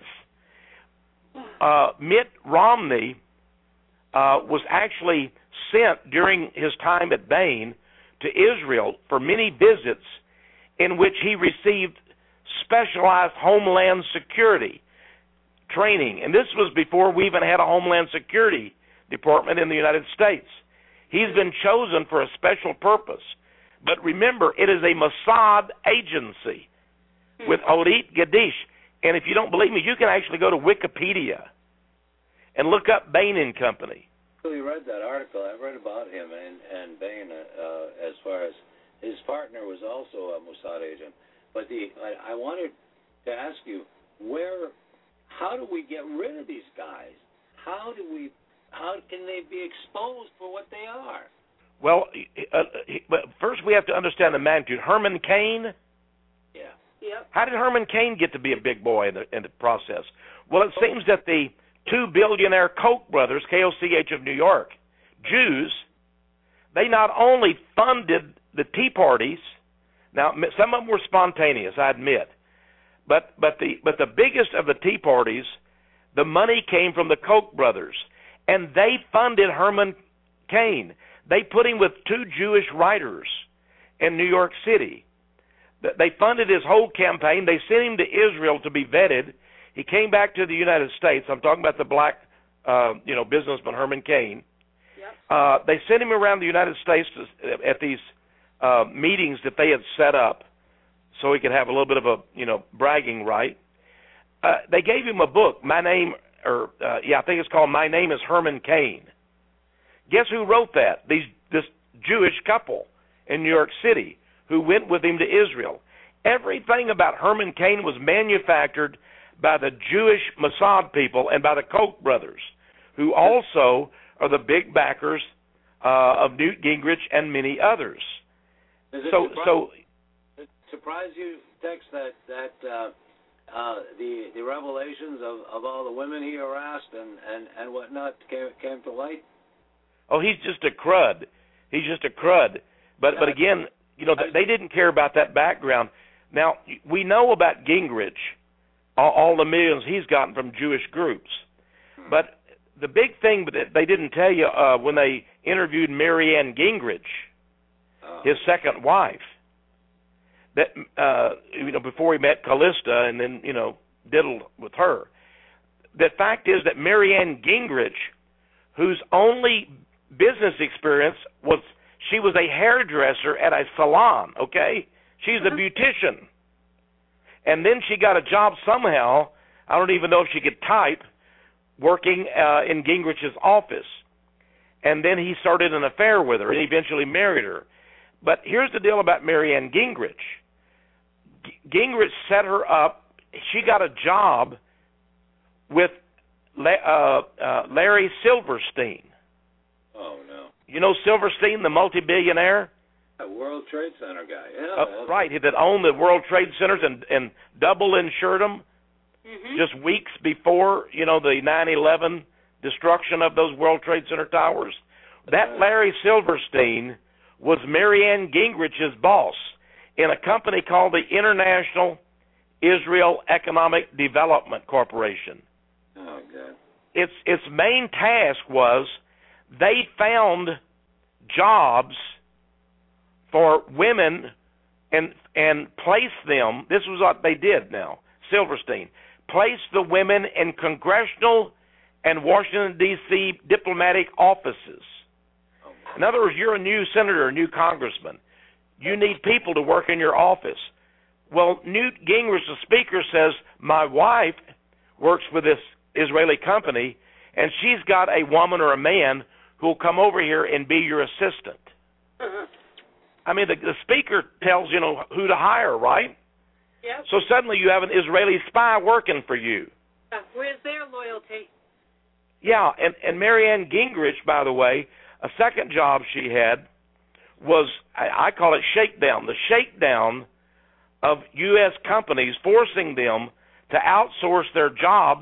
Uh, Mitt Romney uh, was actually sent during his time at Bain to Israel for many visits in which he received specialized homeland security training. And this was before we even had a homeland security department in the United States. He's been chosen for a special purpose. But remember, it is a Mossad agency with Orit Gadish. And if you don't believe me, you can actually go to Wikipedia and look up Bain and Company. I really read that article. I read about him and, and Bain uh, as far as his partner was also a Mossad agent. But the I, I wanted to ask you, where, how do we get rid of these guys? How do we, how can they be exposed for what they are? Well, uh, but first we have to understand the magnitude. Herman Cain. Yeah. Yep. How did Herman Cain get to be a big boy in the, in the process? Well, it seems that the two billionaire Koch brothers, K O C H of New York, Jews, they not only funded the Tea Parties. Now, some of them were spontaneous, I admit, but but the but the biggest of the Tea Parties, the money came from the Koch brothers, and they funded Herman Cain. They put him with two Jewish writers in New York City. They funded his whole campaign. They sent him to Israel to be vetted. He came back to the United States. I'm talking about the black, uh, you know, businessman Herman Cain. Yep. Uh, they sent him around the United States to, at these uh, meetings that they had set up, so he could have a little bit of a, you know, bragging right. Uh, they gave him a book. My name, or uh, yeah, I think it's called "My Name Is Herman Cain." Guess who wrote that? These this Jewish couple in New York City who went with him to Israel. Everything about Herman Cain was manufactured by the Jewish Mossad people and by the Koch brothers, who also are the big backers uh, of Newt Gingrich and many others. Does it so, surprise, so it surprise you, Tex, that that uh, uh, the the revelations of, of all the women he harassed and, and, and whatnot came came to light? Oh, he's just a crud. He's just a crud. But but again, you know, they didn't care about that background. Now, we know about Gingrich, all, all the millions he's gotten from Jewish groups. But the big thing that they didn't tell you uh, when they interviewed Marianne Gingrich, Oh. his second wife, that uh, you know, before he met Callista and then, you know, diddled with her. The fact is that Marianne Gingrich, whose only business experience was she was a hairdresser at a salon, okay? She's a beautician. And then she got a job somehow, I don't even know if she could type, working uh, in Gingrich's office. And then he started an affair with her and eventually married her. But here's the deal about Marianne Gingrich. G- Gingrich set her up. She got a job with La- uh, uh, Larry Silverstein. Oh, no. You know Silverstein, the multi-billionaire? A World Trade Center guy. Yeah, Uh, right, that owned the World Trade Centers and, and double insured them Mm-hmm. just weeks before, you know, the nine eleven destruction of those World Trade Center towers. That Larry Silverstein was Marianne Gingrich's boss in a company called the International Israel Economic Development Corporation. Oh, God. Its its main task was they found jobs for women and and placed them. This was what they did now, Silverstein. Placed the women in congressional and Washington, D C diplomatic offices. In other words, you're a new senator, a new congressman. You need people to work in your office. Well, Newt Gingrich, the speaker, says, my wife works for this Israeli company, and she's got a woman or a man who will come over here and be your assistant. Uh-huh. I mean, the, the speaker tells, you know, who to hire, right? Yep. So suddenly you have an Israeli spy working for you. Uh, where's their loyalty? Yeah, and, and Marianne Gingrich, by the way, a second job she had was, I, I call it shakedown, the shakedown of U S companies, forcing them to outsource their jobs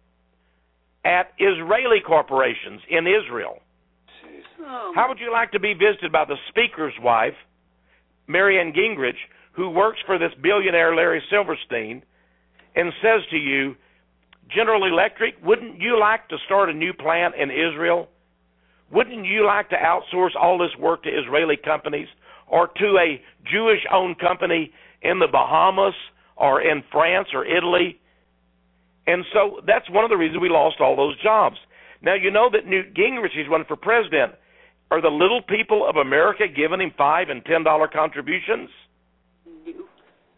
at Israeli corporations in Israel. Oh. How would you like to be visited by the speaker's wife, Marianne Gingrich, who works for this billionaire Larry Silverstein, and says to you, General Electric, wouldn't you like to start a new plant in Israel? Wouldn't you like to outsource all this work to Israeli companies or to a Jewish-owned company in the Bahamas or in France or Italy? And so that's one of the reasons we lost all those jobs. Now, you know that Newt Gingrich, he's running for president. Are the little people of America giving him five and ten dollar contributions?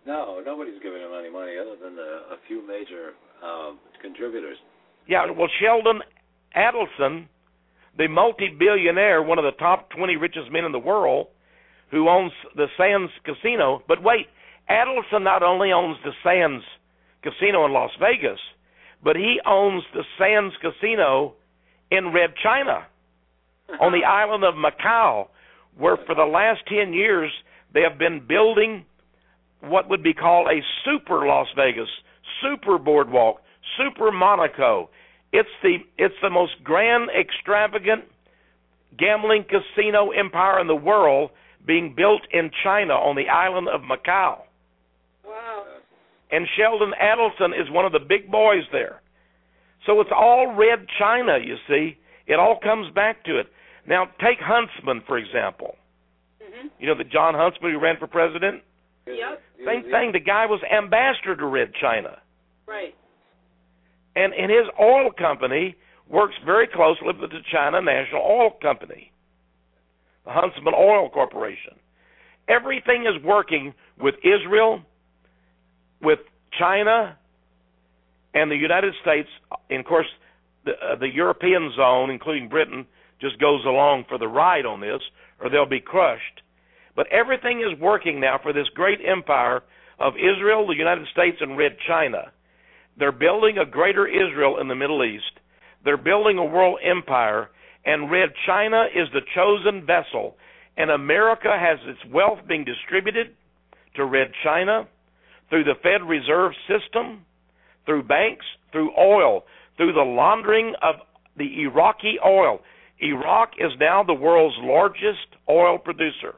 No, nobody's giving him any money other than the, a few major uh, contributors. Yeah, well, Sheldon Adelson, the multi-billionaire, one of the top twenty richest men in the world, who owns the Sands Casino. But wait, Adelson not only owns the Sands Casino in Las Vegas, but he owns the Sands Casino in Red China on the island of Macau, where for the last ten years they have been building what would be called a super Las Vegas, super boardwalk, super Monaco. It's the it's the most grand, extravagant gambling casino empire in the world being built in China on the island of Macau. Wow. And Sheldon Adelson is one of the big boys there. So it's all Red China, you see. It all comes back to it. Now, take Huntsman, for example. Mm-hmm. You know the John Huntsman who ran for president? Yep. Same thing. The guy was ambassador to Red China. Right. And, and his oil company works very closely with the China National Oil Company, the Huntsman Oil Corporation. Everything is working with Israel, with China, and the United States. And, of course, the, uh, the European zone, including Britain, just goes along for the ride on this, or they'll be crushed. But everything is working now for this great empire of Israel, the United States, and Red China. They're building a greater Israel in the Middle East. They're building a world empire, and Red China is the chosen vessel. And America has its wealth being distributed to Red China through the Fed Reserve System, through banks, through oil, through the laundering of the Iraqi oil. Iraq is now the world's largest oil producer.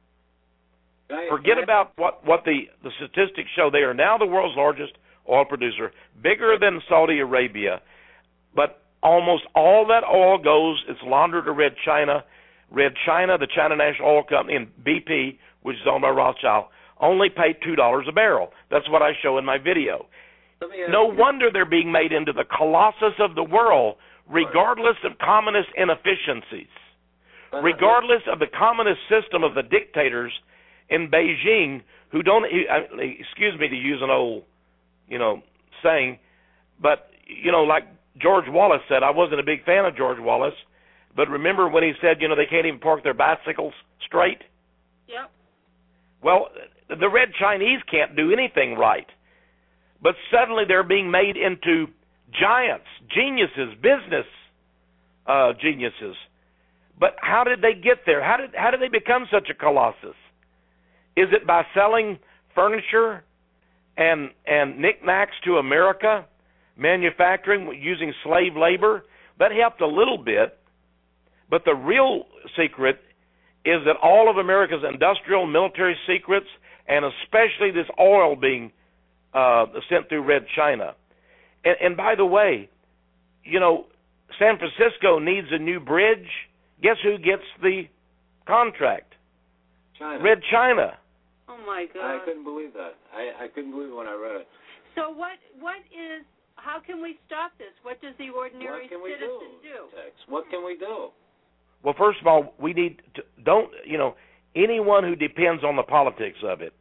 Forget about what, what the, the statistics show. They are now the world's largest oil producer, bigger than Saudi Arabia. But almost all that oil goes, it's laundered to Red China. Red China, the China National Oil Company, and B P, which is owned by Rothschild, only pay two dollars a barrel. That's what I show in my video. No wonder they're being made into the colossus of the world, regardless of communist inefficiencies, regardless of the communist system of the dictators in Beijing who don't, excuse me to use an old, you know, saying, but, you know, like George Wallace said, I wasn't a big fan of George Wallace, but remember when he said, you know, they can't even park their bicycles straight? Yep. Well, the Red Chinese can't do anything right. But suddenly they're being made into giants, geniuses, business uh, geniuses. But how did they get there? How did how did they become such a colossus? Is it by selling furniture and and knickknacks to America, manufacturing using slave labor? That helped a little bit. But the real secret is that all of America's industrial military secrets, and especially this oil being uh, sent through Red China. And, and by the way, you know, San Francisco needs a new bridge. Guess who gets the contract? China. Red China. Oh, my God. I couldn't believe that. I, I couldn't believe it when I read it. So what? What is, how can we stop this? What does the ordinary what can we citizen do? do? Tex? What can we do? Well, first of all, we need to, don't, you know, anyone who depends on the politics of it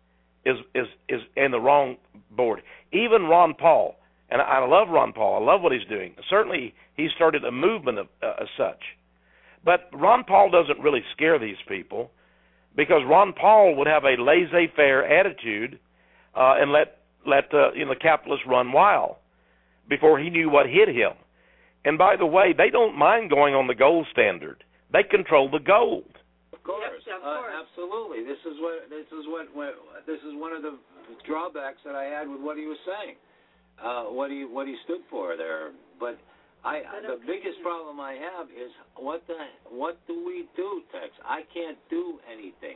is is is in the wrong board. Even Ron Paul, and I, I love Ron Paul. I love what he's doing. Certainly, he started a movement of uh, as such. But Ron Paul doesn't really scare these people, because Ron Paul would have a laissez-faire attitude uh, and let let uh, you know, the capitalists run wild before he knew what hit him. And by the way, they don't mind going on the gold standard. They control the gold. Of course, Yep, of uh, course. absolutely. This is what this is what, what this is one of the drawbacks that I had with what he was saying, uh, what he what he stood for there. But I the biggest problem I have is what the what do we do, Tex? I can't do anything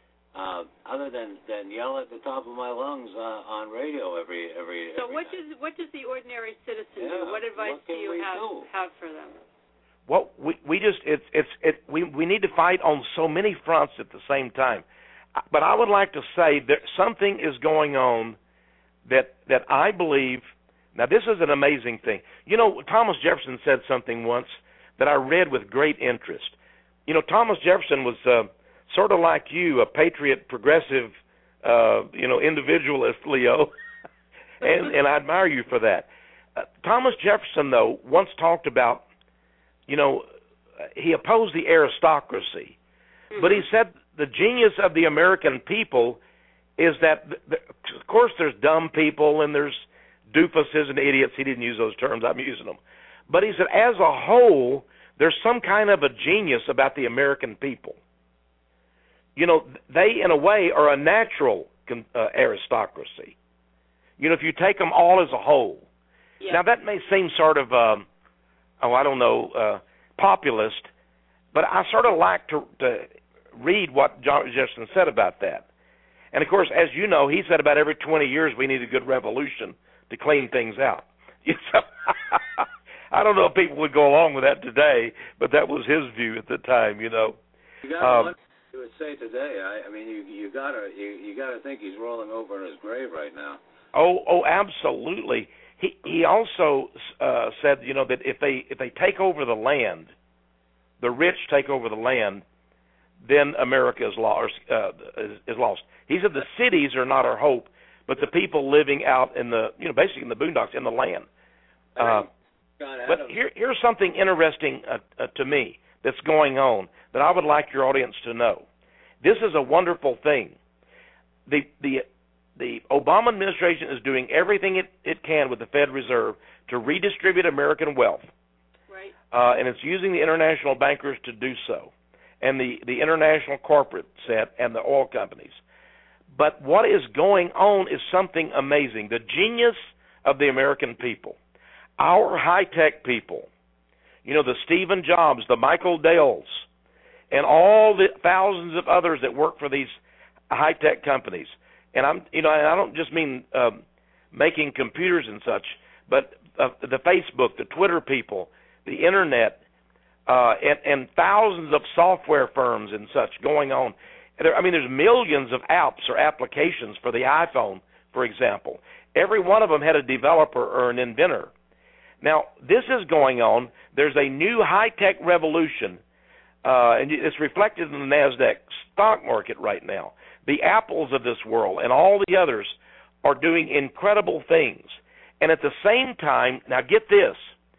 uh, other than, than yell at the top of my lungs uh, on radio every every. So every what night. does what does the ordinary citizen Yeah, do? What advice what do can you we have do? have for them? Well, we we just it's it's it we we need to fight on so many fronts at the same time. But I would like to say that something is going on that that I believe. Now, this is an amazing thing. You know, Thomas Jefferson said something once that I read with great interest. You know, Thomas Jefferson was uh, sort of like you, a patriot, progressive uh, you know, individualist, Leo, and, and I admire you for that. Uh, Thomas Jefferson, though, once talked about, you know, he opposed the aristocracy, mm-hmm. but he said the genius of the American people is that, the, the, of course, there's dumb people and there's doofuses and idiots. He didn't use those terms. I'm using them. But he said, as a whole, there's some kind of a genius about the American people. You know, they, in a way, are a natural uh, aristocracy. You know, if you take them all as a whole. Yeah. Now, that may seem sort of, um, oh, I don't know, uh, populist, but I sort of like to, to read what John Jefferson said about that. And, of course, as you know, he said about every twenty years we need a good revolution to clean things out. I don't know if people would go along with that today, but that was his view at the time, you know. You got to um, you would say today. I, I mean, you you got to you, you got to think he's rolling over in his grave right now. Oh, oh, absolutely. He he also uh, said, you know, that if they if they take over the land, the rich take over the land, then America is lost. Uh, is, is lost. He said the cities are not our hope, but the people living out in the, you know, basically in the boondocks, in the land. Uh, but here, here's something interesting uh, uh, to me that's going on that I would like your audience to know. This is a wonderful thing. The the the Obama administration is doing everything it, it can with the Fed Reserve to redistribute American wealth. Right. Uh, and it's using the international bankers to do so, and the, the international corporate set and the oil companies. But what is going on is something amazing. The genius of the American people, our high-tech people, you know, the Stephen Jobs, the Michael Dells, and all the thousands of others that work for these high-tech companies. And I'm, you know, I don't just mean um, making computers and such, but uh, the Facebook, the Twitter people, the Internet, uh, and, and thousands of software firms and such going on. There, I mean, there's millions of apps or applications for the iPhone, for example. Every one of them had a developer or an inventor. Now, this is going on. There's a new high-tech revolution, uh, and it's reflected in the NASDAQ stock market right now. The Apples of this world and all the others are doing incredible things. And at the same time, now get this,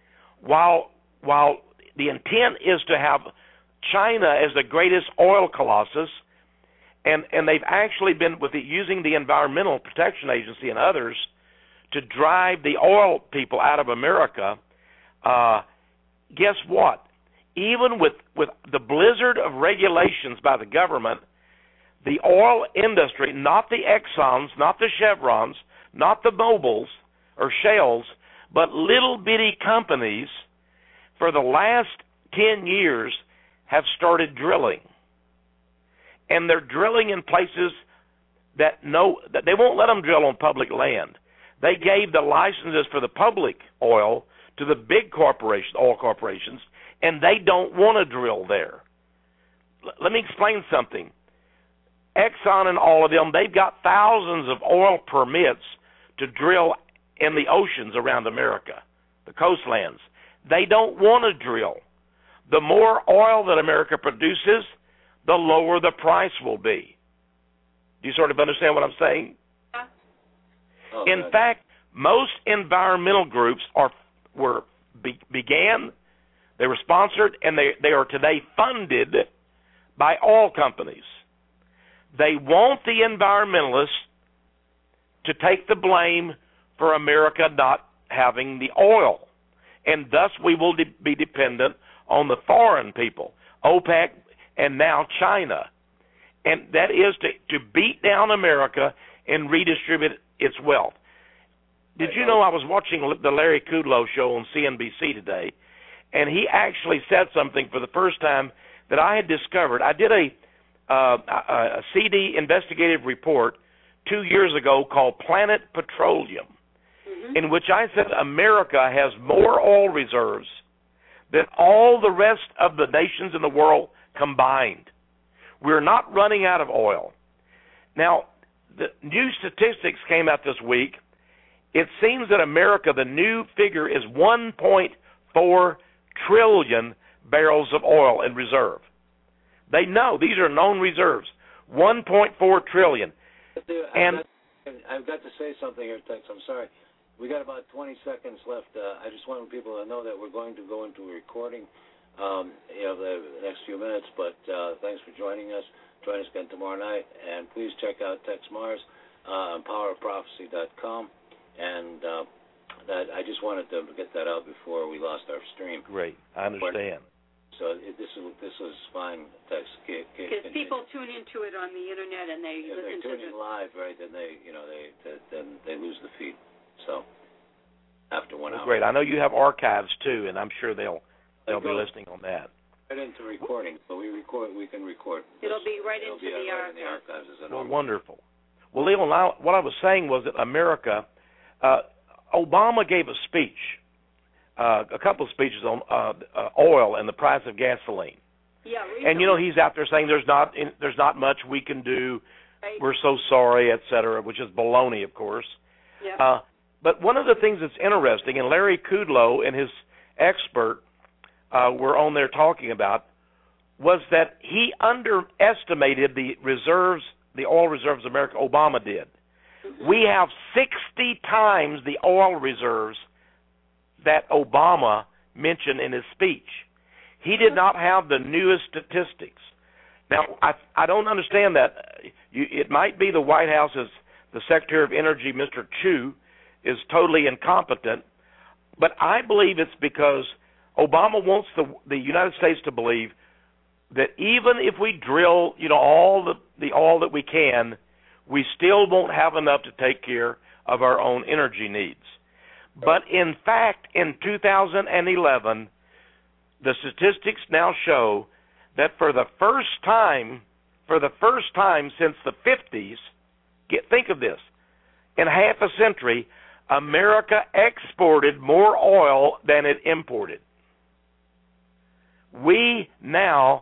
while while the intent is to have China as the greatest oil colossus, and, and they've actually been with the, using the Environmental Protection Agency and others to drive the oil people out of America, uh, guess what? Even with, with the blizzard of regulations by the government, the oil industry, not the Exxons, not the Chevrons, not the Mobiles or Shells, but little bitty companies for the last ten years have started drilling. And they're drilling in places that no, that they won't let them drill on public land. They gave the licenses for the public oil to the big corporations, oil corporations, and they don't want to drill there. L- let me explain something. Exxon and all of them, they've got thousands of oil permits to drill in the oceans around America, the coastlands. They don't want to drill. The more oil that America produces, the lower the price will be. Do you sort of understand what I'm saying? Yeah. Oh, in good. fact, most environmental groups are were be, began, they were sponsored, and they, they are today funded by oil companies. They want the environmentalists to take the blame for America not having the oil. And thus we will de- be dependent on the foreign people, OPEC and now China. And that is to, to beat down America and redistribute its wealth. Did you know I was watching the Larry Kudlow show on C N B C today, and he actually said something for the first time that I had discovered. I did a Uh, a, a C D investigative report two years ago called Planet Petroleum, mm-hmm. in which I said America has more oil reserves than all the rest of the nations in the world combined. We're not running out of oil. Now, the new statistics came out this week. It seems that America, the new figure is one point four trillion barrels of oil in reserve. They know. These are known reserves. one point four trillion. And I've got to say something here, Tex. I'm sorry. We got about twenty seconds left. Uh, I just want people to know that we're going to go into a recording, um, you know, the next few minutes. But uh, thanks for joining us. Join us again tomorrow night, and please check out Tex Mars uh, on power of prophecy dot com. And uh, that I just wanted to get that out before we lost our stream. Great, I understand. So it, this is this is fine, Tex. Because people tune into it on the internet and they if listen they're tuning to the live, right? Then they, you know, they, they then they lose the feed. So after one well, hour. Great. I know you have archives too, and I'm sure they'll they'll be go listening on that. Right into recording, so we record. We can record. It'll be right It'll into be the, right archive. in the archives. As a Well, normal. wonderful. Well, Leon, what I was saying was that America, uh, Obama gave a speech, uh, a couple of speeches on uh, uh, oil and the price of gasoline. Yeah, and you know he's out there saying there's not in, there's not much we can do. Right. We're so sorry, et cetera, which is baloney, of course. Yeah. Uh, but one of the things that's interesting, and Larry Kudlow and his expert uh, were on there talking about, was that he underestimated the reserves, the oil reserves of America. Obama did. Mm-hmm. We have sixty times the oil reserves that Obama mentioned in his speech. He did not have the newest statistics. Now, I I don't understand that. You, it might be the White House's, the Secretary of Energy, Mister Chu, is totally incompetent, but I believe it's because Obama wants the the United States to believe that even if we drill, you know, all the, the oil that we can, we still won't have enough to take care of our own energy needs. But in fact, in two thousand eleven, the statistics now show that for the first time, for the first time since the fifties, get think of this, in half a century, America exported more oil than it imported. We now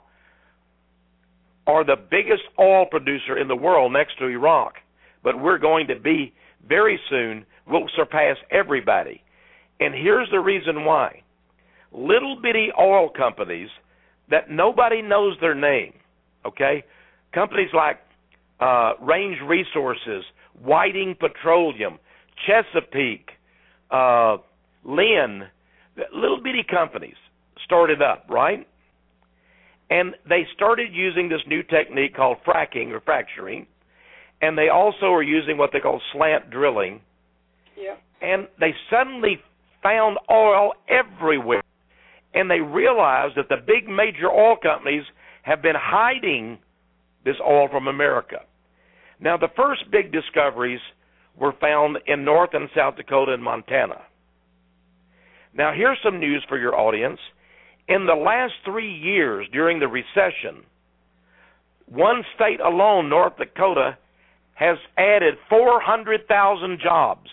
are the biggest oil producer in the world next to Iraq, but we're going to be very soon, we'll surpass everybody. And here's the reason why. Little bitty oil companies that nobody knows their name, okay? Companies like uh, Range Resources, Whiting Petroleum, Chesapeake, uh, Lynn, little bitty companies started up, right? And they started using this new technique called fracking or fracturing, and they also are using what they call slant drilling. Yeah. And they suddenly found oil everywhere. And they realized that the big major oil companies have been hiding this oil from America. Now, the first big discoveries were found in North and South Dakota and Montana. Now, here's some news for your audience. In the last three years during the recession, one state alone, North Dakota, has added four hundred thousand jobs.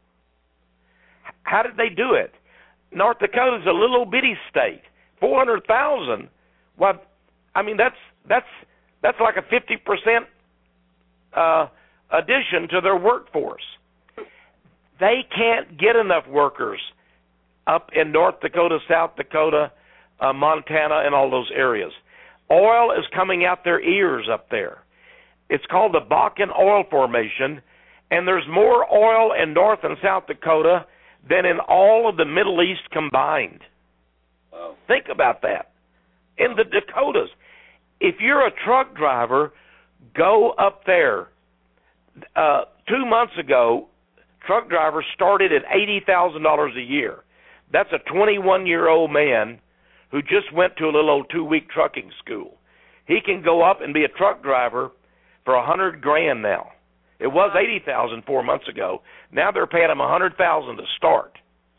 How did they do it? North Dakota is a little bitty state. four hundred thousand. Well, I mean that's that's that's like a fifty percent uh, addition to their workforce. They can't get enough workers up in North Dakota, South Dakota, uh, Montana, and all those areas. Oil is coming out their ears up there. It's called the Bakken Oil Formation, and there's more oil in North and South Dakota than in all of the Middle East combined. Wow. Think about that. In the Dakotas. If you're a truck driver, go up there. Uh, two months ago, truck drivers started at eighty thousand dollars a year. That's a twenty-one-year-old man who just went to a little old two-week trucking school. He can go up and be a truck driver for a hundred grand now. It was eighty thousand four months ago. Now they're paying him a hundred thousand to start.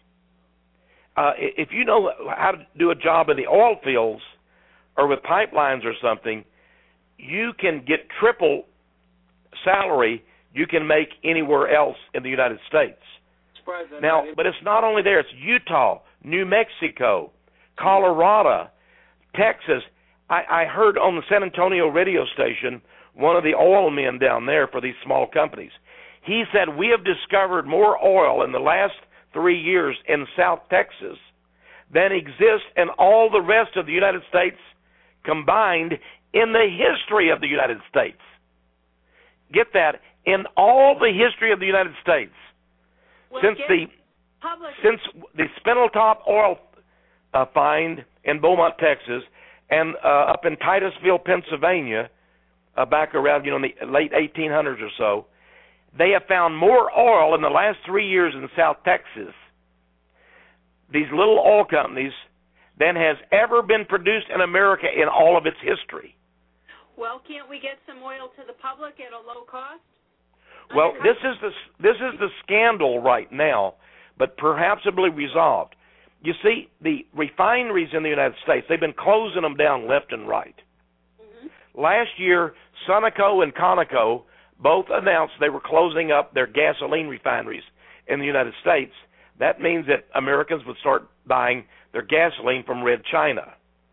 Uh, if you know how to do a job in the oil fields or with pipelines or something, you can get triple salary you can make anywhere else in the United States. Now, but it's not only there. It's Utah, New Mexico, Colorado, Texas. I, I heard on the San Antonio radio station, one of the oil men down there for these small companies, he said, we have discovered more oil in the last three years in South Texas than exists in all the rest of the United States combined in the history of the United States. Get that, in all the history of the United States, Well, since the public since the Spindletop oil uh, find in Beaumont, Texas, and uh, up in Titusville, Pennsylvania, uh, back around you know in the late eighteen hundreds or so, they have found more oil in the last three years in South Texas, these little oil companies, than has ever been produced in America in all of its history. Well, can't we get some oil to the public at a low cost? Well, this is the this is the scandal right now, but perhaps it will be resolved. You see, the refineries in the United States, they've been closing them down left and right. Mm-hmm. Last year, Sunoco and Conoco both announced they were closing up their gasoline refineries in the United States. That means that Americans would start buying their gasoline from Red China.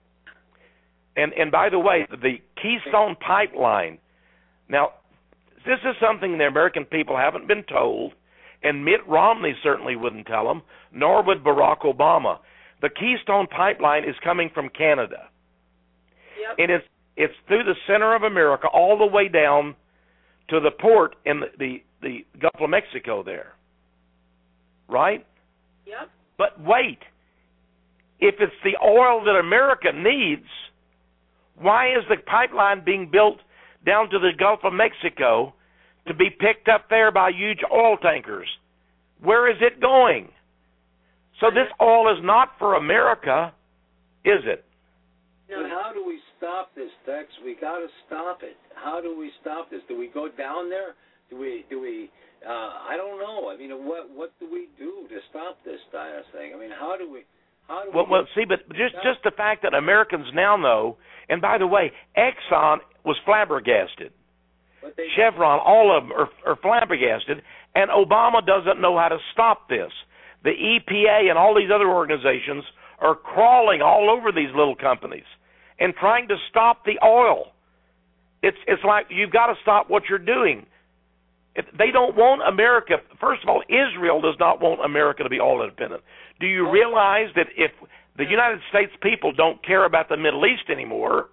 And and by the way, the Keystone Pipeline, now, this is something the American people haven't been told, and Mitt Romney certainly wouldn't tell them, nor would Barack Obama. The Keystone Pipeline is coming from Canada. Yep. And it's, it's through the center of America all the way down to the port in the, the, the Gulf of Mexico there. Right? Yep. But wait, if it's the oil that America needs, why is the pipeline being built down to the Gulf of Mexico to be picked up there by huge oil tankers? Where is it going? So this oil is not for America, is it? No. But how do we stop this, Tex? We got to stop it. How do we stop this? Do we go down there? Do we? Do we? Uh, I don't know. I mean, what what do we do to stop this dire thing? I mean, how do we? How do well, we well, see, but just just the fact that Americans now know, and by the way, Exxon was flabbergasted. Chevron, all of them are, are flabbergasted, and Obama doesn't know how to stop this. The E P A and all these other organizations are crawling all over these little companies and trying to stop the oil. It's it's like you've got to stop what you're doing. If they don't want America. First of all, Israel does not want America to be oil independent. Do you realize that if the United States people don't care about the Middle East anymore,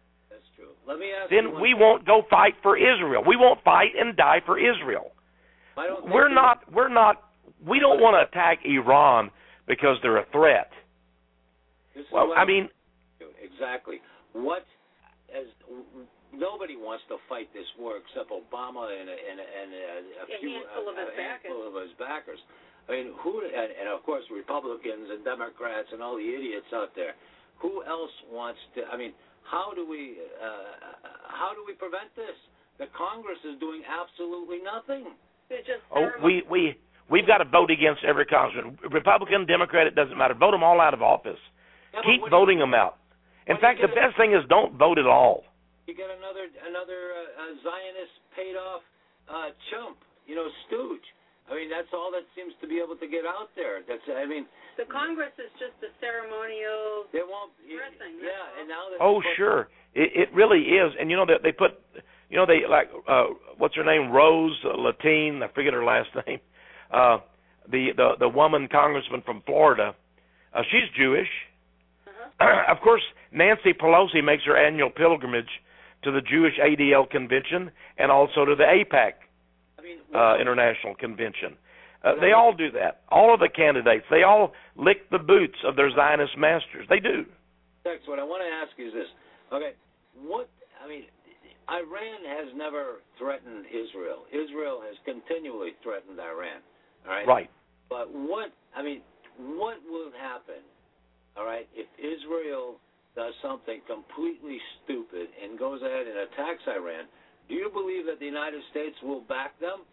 Let me ask then we won't go fight for Israel. We won't fight and die for Israel. I don't We're not. We're not. We don't want to attack Iran because they're a threat. Well, I mean, exactly. What as nobody wants to fight this war except Obama and a, and a, and a, a a few handful of a, his a handful backers. of his backers. I mean, who and, and of course Republicans and Democrats and all the idiots out there. Who else wants to? I mean. How do we uh, how do we prevent this? The Congress is doing absolutely nothing. Just oh, we we we've got to vote against every congressman, Republican, Democrat, it doesn't matter. Vote them all out of office. Yeah, Keep voting you, them out. In fact, the best a, thing is don't vote at all. You get another another uh, Zionist paid off uh, chump, you know, stooge. I mean, that's all that seems to be able to get out there. That's I mean. The Congress is just a ceremonial they won't, dressing. Yeah, and now that oh, sure, it, it really is. And you know that they put, you know, they like uh, what's her name, Rose uh, Latine. I forget her last name. Uh, the the the woman congressman from Florida. Uh, she's Jewish. Uh-huh. Of course, Nancy Pelosi makes her annual pilgrimage to the Jewish A D L convention and also to the AIPAC I mean, uh, international convention. Uh, they all do that. All of the candidates, they all lick the boots of their Zionist masters. They do. Tex, what I want to ask you is this. Okay, what, I mean, Iran has never threatened Israel. Israel has continually threatened Iran, all right? Right. But what, I mean, what will happen, all right, if Israel does something completely stupid and goes ahead and attacks Iran? Do you believe that the United States will back them?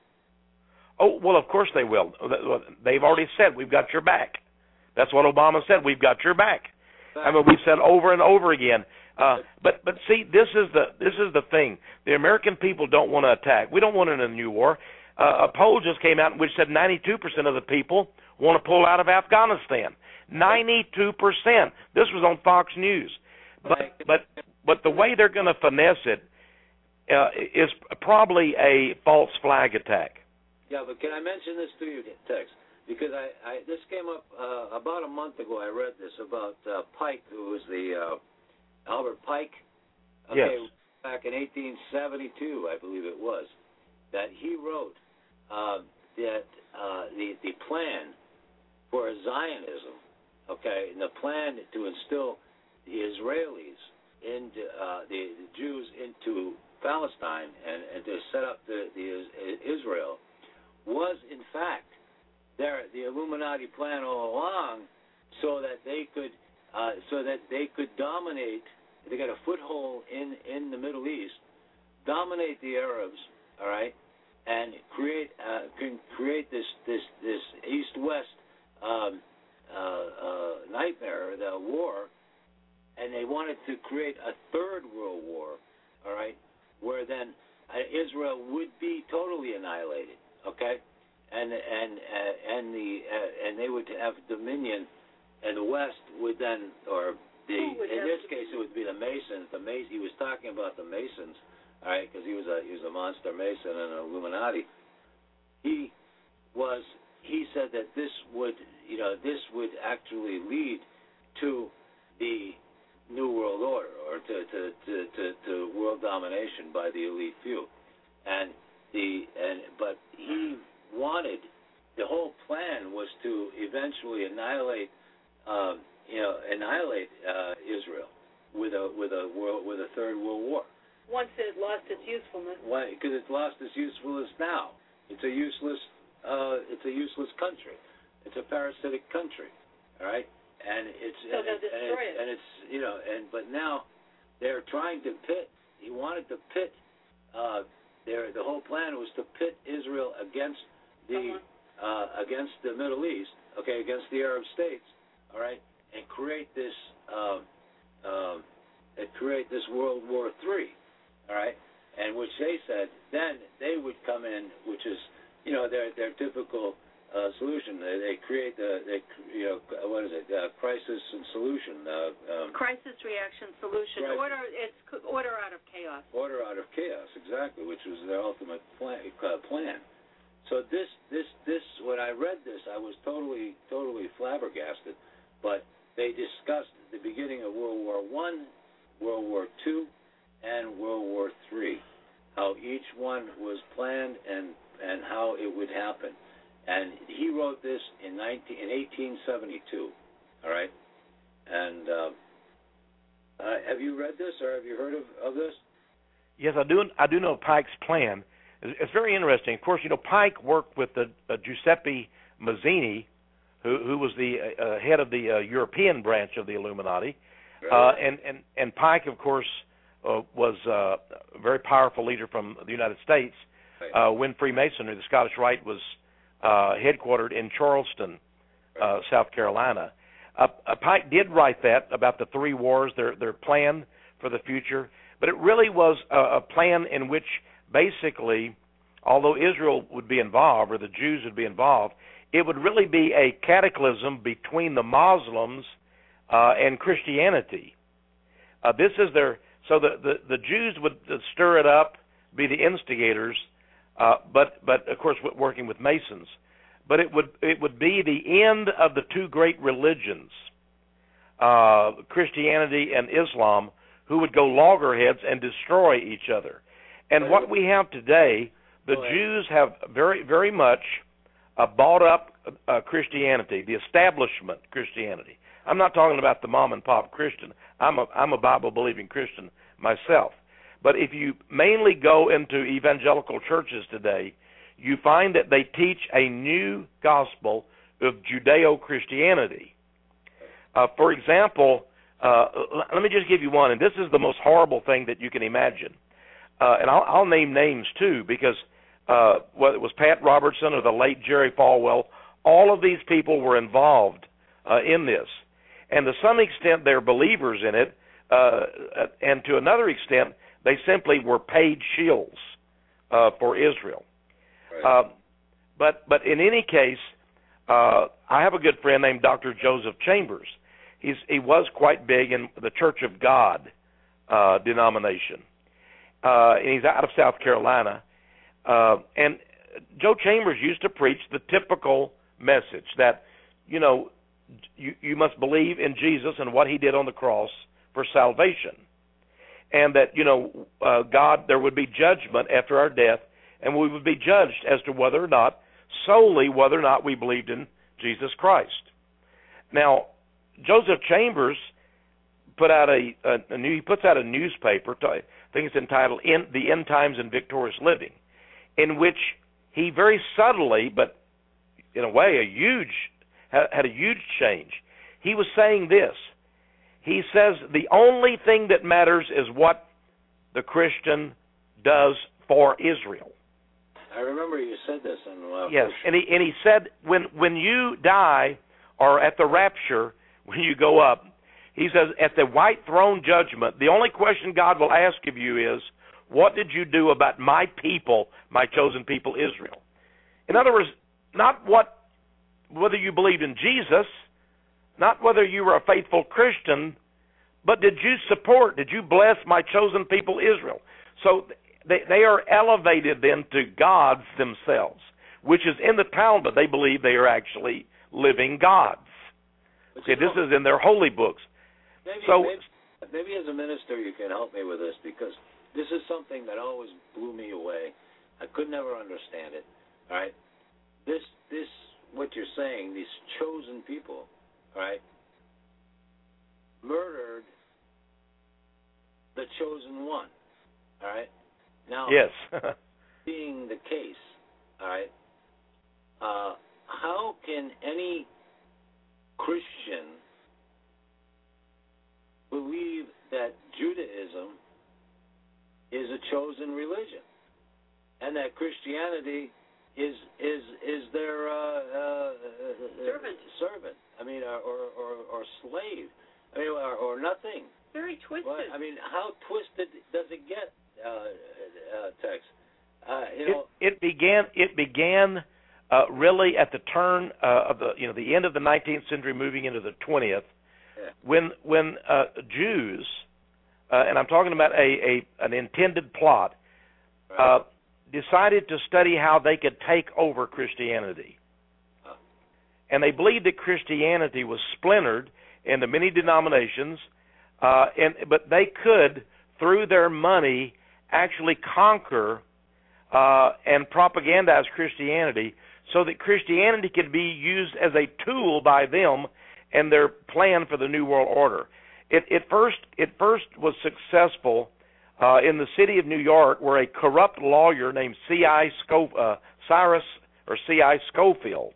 Oh, well, of course they will. They've already said, we've got your back. That's what Obama said, we've got your back. I mean, we've said over and over again. Uh, but but see, this is the this is the thing. The American people don't want to attack. We don't want a new war. Uh, a poll just came out which said ninety-two percent of the people want to pull out of Afghanistan. ninety-two percent. This was on Fox News. But but but the way they're going to finesse it uh, is probably a false flag attack. Yeah, but can I mention this to you, Tex? Because I, I this came up uh, about a month ago. I read this about uh, Pike, who was the uh, Albert Pike. Okay, yes. Back in eighteen seventy-two, I believe it was. that he wrote uh, that uh, the the plan for Zionism, okay, and the plan to instill the Israelis into uh, the, the Jews into Palestine and, and to set up the, the Israel was in fact their the Illuminati plan all along, so that they could uh, so that they could dominate. They got a foothold in, in the Middle East, dominate the Arabs, all right, and create uh, can create this this this East-West um, uh, uh, nightmare, the war, and they wanted to create a third world war, all right, where then uh, Israel would be totally annihilated, okay, and and uh, and the uh, and they would have dominion, and the West would then or The, in this case, it would be the Masons. The Mas- He was talking about the Masons, all right, because he was a he was a monster Mason and an Illuminati. He was. He said that this would, you know, this would actually lead to the New World Order, or to to, to, to, to world domination by the elite few, and the and but he wanted the whole plan was to eventually annihilate. Um, You know, annihilate uh, Israel with a with a world with a third world war. Once it lost its usefulness. Why? Because it's lost its usefulness now. It's a useless. Uh, it's a useless country. It's a parasitic country. All right, and it's so and, they'll it's, and, destroy it's, it. and it's you know and but now they're trying to pit. He wanted to pit. Uh, their the whole plan was to pit Israel against the uh, against the Middle East. Okay, against the Arab states. All right. And create this, um, um, and create this World War Three, all right. And which they said then they would come in, which is, you know, their their typical uh, solution. They, they create the, they, you know, what is it? Uh, crisis and solution. Uh, um, crisis, reaction, solution. Crisis. Order. It's order out of chaos. Order out of chaos, exactly, which was their ultimate plan. Uh, plan. So this, this, this. When I read this, I was totally, totally flabbergasted. But they discussed the beginning of World War One, World War Two, and World War Three, how each one was planned and, and how it would happen. And he wrote this in nineteen in eighteen seventy-two. All right. And uh, uh, have you read this, or have you heard of, of this? Yes, I do. I do know Pike's plan. It's, it's very interesting. Of course, you know, Pike worked with the uh, Giuseppe Mazzini, who, who was the uh, head of the uh, European branch of the Illuminati. Uh, and, and, and Pike, of course, uh, was uh, a very powerful leader from the United States uh, when Freemasonry, the Scottish Rite, was uh, headquartered in Charleston, uh, South Carolina. Uh, uh, Pike did write that about the three wars, their, their plan for the future, but it really was a, a plan in which basically, although Israel would be involved, or the Jews would be involved, it would really be a cataclysm between the Muslims uh, and Christianity. Uh, this is their so the, the, the Jews would stir it up, be the instigators, uh, but but of course working with Masons. But it would it would be the end of the two great religions, uh, Christianity and Islam, who would go loggerheads and destroy each other. And what we have today, the Jews have very very much Uh, bought up uh, Christianity, the establishment Christianity. I'm not talking about the mom and pop Christian. I'm a I'm a Bible believing Christian myself. But if you mainly go into evangelical churches today, you find that they teach a new gospel of Judeo-Christianity. Uh, for example, uh, let me just give you one, and this is the most horrible thing that you can imagine. Uh, and I'll, I'll name names too, because Uh, whether it was Pat Robertson or the late Jerry Falwell, all of these people were involved uh, in this. And to some extent, they're believers in it, uh, and to another extent, they simply were paid shills uh, for Israel. Right. Uh, but but in any case, uh, I have a good friend named Doctor Joseph Chambers. He's he was quite big in the Church of God uh, denomination, uh, and he's out of South Carolina. Uh, and Joe Chambers used to preach the typical message that, you know, you, you must believe in Jesus and what he did on the cross for salvation. And that, you know, uh, God, there would be judgment after our death, and we would be judged as to whether or not, solely whether or not we believed in Jesus Christ. Now, Joseph Chambers put out a, a, a new, he puts out a newspaper, I think it's entitled in, The End Times in Victorious Living, in which he very subtly, but in a way a huge, had a huge change. He was saying this. He says the only thing that matters is what the Christian does for Israel. I remember you said this in the last. Yes, and he and he said when when you die or at the rapture, when you go up, he says at the white throne judgment, the only question God will ask of you is, what did you do about my people, my chosen people, Israel? In other words, not what whether you believed in Jesus, not whether you were a faithful Christian, but did you support, did you bless my chosen people, Israel? So they, they are elevated then to gods themselves, which is in the Talmud. They believe they are actually living gods. Okay, this is in their holy books. Maybe, so, maybe, maybe as a minister you can help me with this, because this is something that always blew me away. I could never understand it. All right, this this what you're saying, these chosen people, all right, murdered the chosen one. All right. Now, yes. being the case, all right, uh, how can any Christian believe that Judaism is a chosen religion and that Christianity is is is their uh, uh, servant? Servant. I mean, or or, or slave. I mean, or, or nothing. Very twisted. Well, I mean, how twisted does it get, uh, uh, Tex? Uh, you know, it, it began. It began uh, really at the turn uh, of the you know the end of the nineteenth century, moving into the twentieth, yeah. when when uh, Jews, uh, and I'm talking about a, a an intended plot, right. uh, decided to study how they could take over Christianity, huh. and they believed that Christianity was splintered into many denominations. Uh, and but they could, through their money, actually conquer uh, and propagandize Christianity, so that Christianity could be used as a tool by them and their plan for the New World Order. It, it first it first was successful uh, in the city of New York, where a corrupt lawyer named C I Sco- uh, Cyrus or C I Scofield,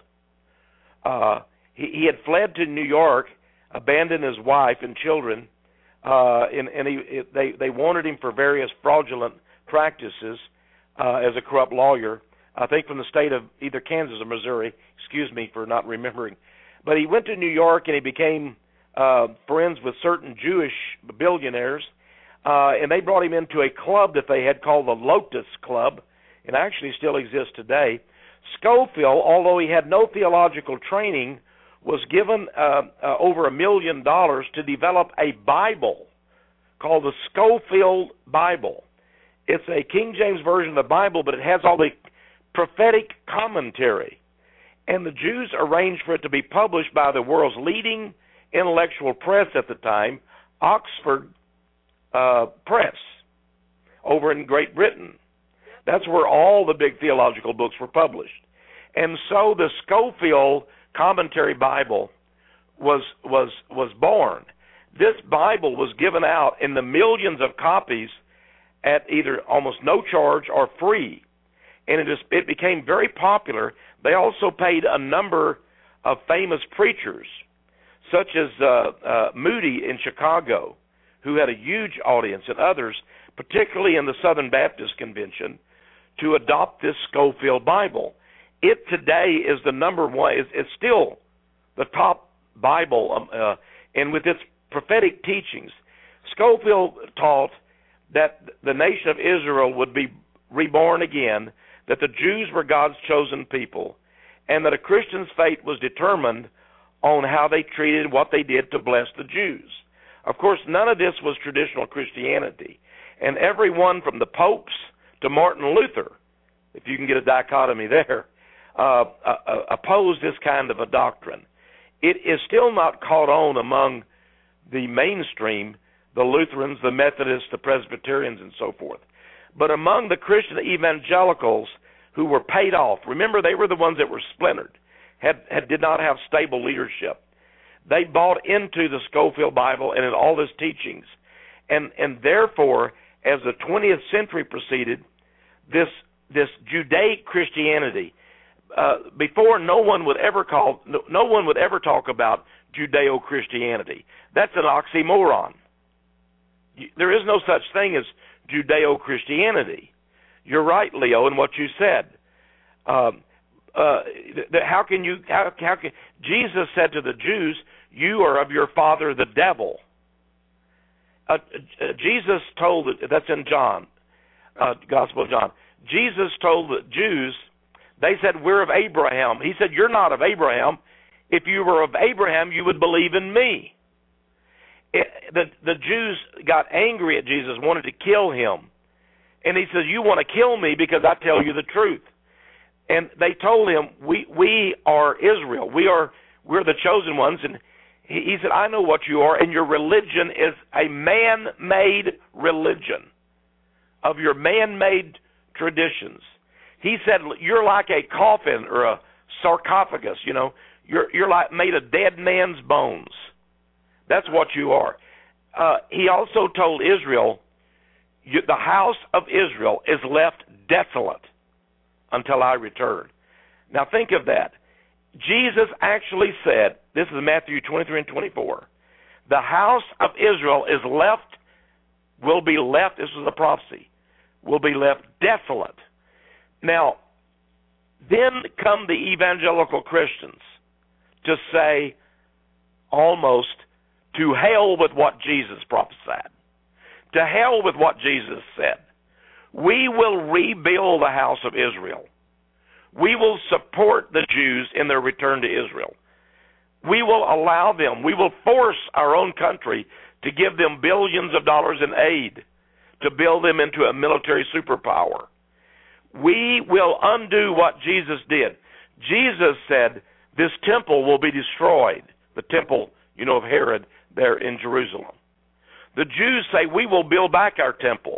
uh, he, he had fled to New York, abandoned his wife and children. Uh, and and he, it, they, they wanted him for various fraudulent practices uh, as a corrupt lawyer, I think from the state of either Kansas or Missouri. Excuse me for not remembering. But he went to New York and he became uh, friends with certain Jewish billionaires, uh, and they brought him into a club that they had called the Lotus Club, and actually still exists today. Scofield, although he had no theological training, was given uh, uh, over a million dollars to develop a Bible called the Scofield Bible. It's a King James version of the Bible, but it has all the prophetic commentary. And the Jews arranged for it to be published by the world's leading intellectual press at the time, Oxford uh, Press, over in Great Britain. That's where all the big theological books were published. And so the Scofield Commentary Bible was was was born. This Bible was given out in the millions of copies at either almost no charge or free, and it is it became very popular. They also paid a number of famous preachers, such as uh, uh, Moody in Chicago, who had a huge audience, and others, particularly in the Southern Baptist Convention, to adopt this Scofield Bible. It today is the number one. It's, it's still the top Bible, um, uh, and with its prophetic teachings, Scofield taught that the nation of Israel would be reborn again, that the Jews were God's chosen people, and that a Christian's fate was determined on how they treated what they did to bless the Jews. Of course, none of this was traditional Christianity, and everyone from the popes to Martin Luther, if you can get a dichotomy there, Uh, uh, oppose this kind of a doctrine. It is still not caught on among the mainstream, the Lutherans, the Methodists, the Presbyterians, and so forth. But among the Christian evangelicals who were paid off, remember they were the ones that were splintered, had, had did not have stable leadership. They bought into the Scofield Bible and in all its teachings. And and therefore, as the twentieth century proceeded, this this Judaic Christianity, uh, before no one would ever call, no, no one would ever talk about Judeo-Christianity. That's an oxymoron. There is no such thing as Judeo-Christianity. You're right, Leo, in what you said. Um, uh, th- how can you? How, how can Jesus said to the Jews, "You are of your father, the devil." Uh, uh, Jesus told, that's in John, uh, Gospel of John. Jesus told the Jews, they said, "We're of Abraham." He said, "You're not of Abraham. If you were of Abraham, you would believe in me." It, the, the Jews got angry at Jesus, wanted to kill him. And he says, "You want to kill me because I tell you the truth." And they told him, we we are Israel. We are, we're the chosen ones. And he, he said, "I know what you are, and your religion is a man-made religion of your man-made traditions." He said, "You're like a coffin or a sarcophagus, you know. You're you're like made of dead man's bones. That's what you are." Uh, he also told Israel, you, the house of Israel is left desolate until I return. Now think of that. Jesus actually said, this is Matthew twenty-three and twenty-four, the house of Israel is left, will be left, this is a prophecy, will be left desolate. Now, then come the evangelical Christians to say almost, to hell with what Jesus prophesied. To hell with what Jesus said. We will rebuild the house of Israel. We will support the Jews in their return to Israel. We will allow them, we will force our own country to give them billions of dollars in aid to build them into a military superpower. We will undo what Jesus did. Jesus said, this temple will be destroyed. The temple, you know, of Herod there in Jerusalem. The Jews say, we will build back our temple.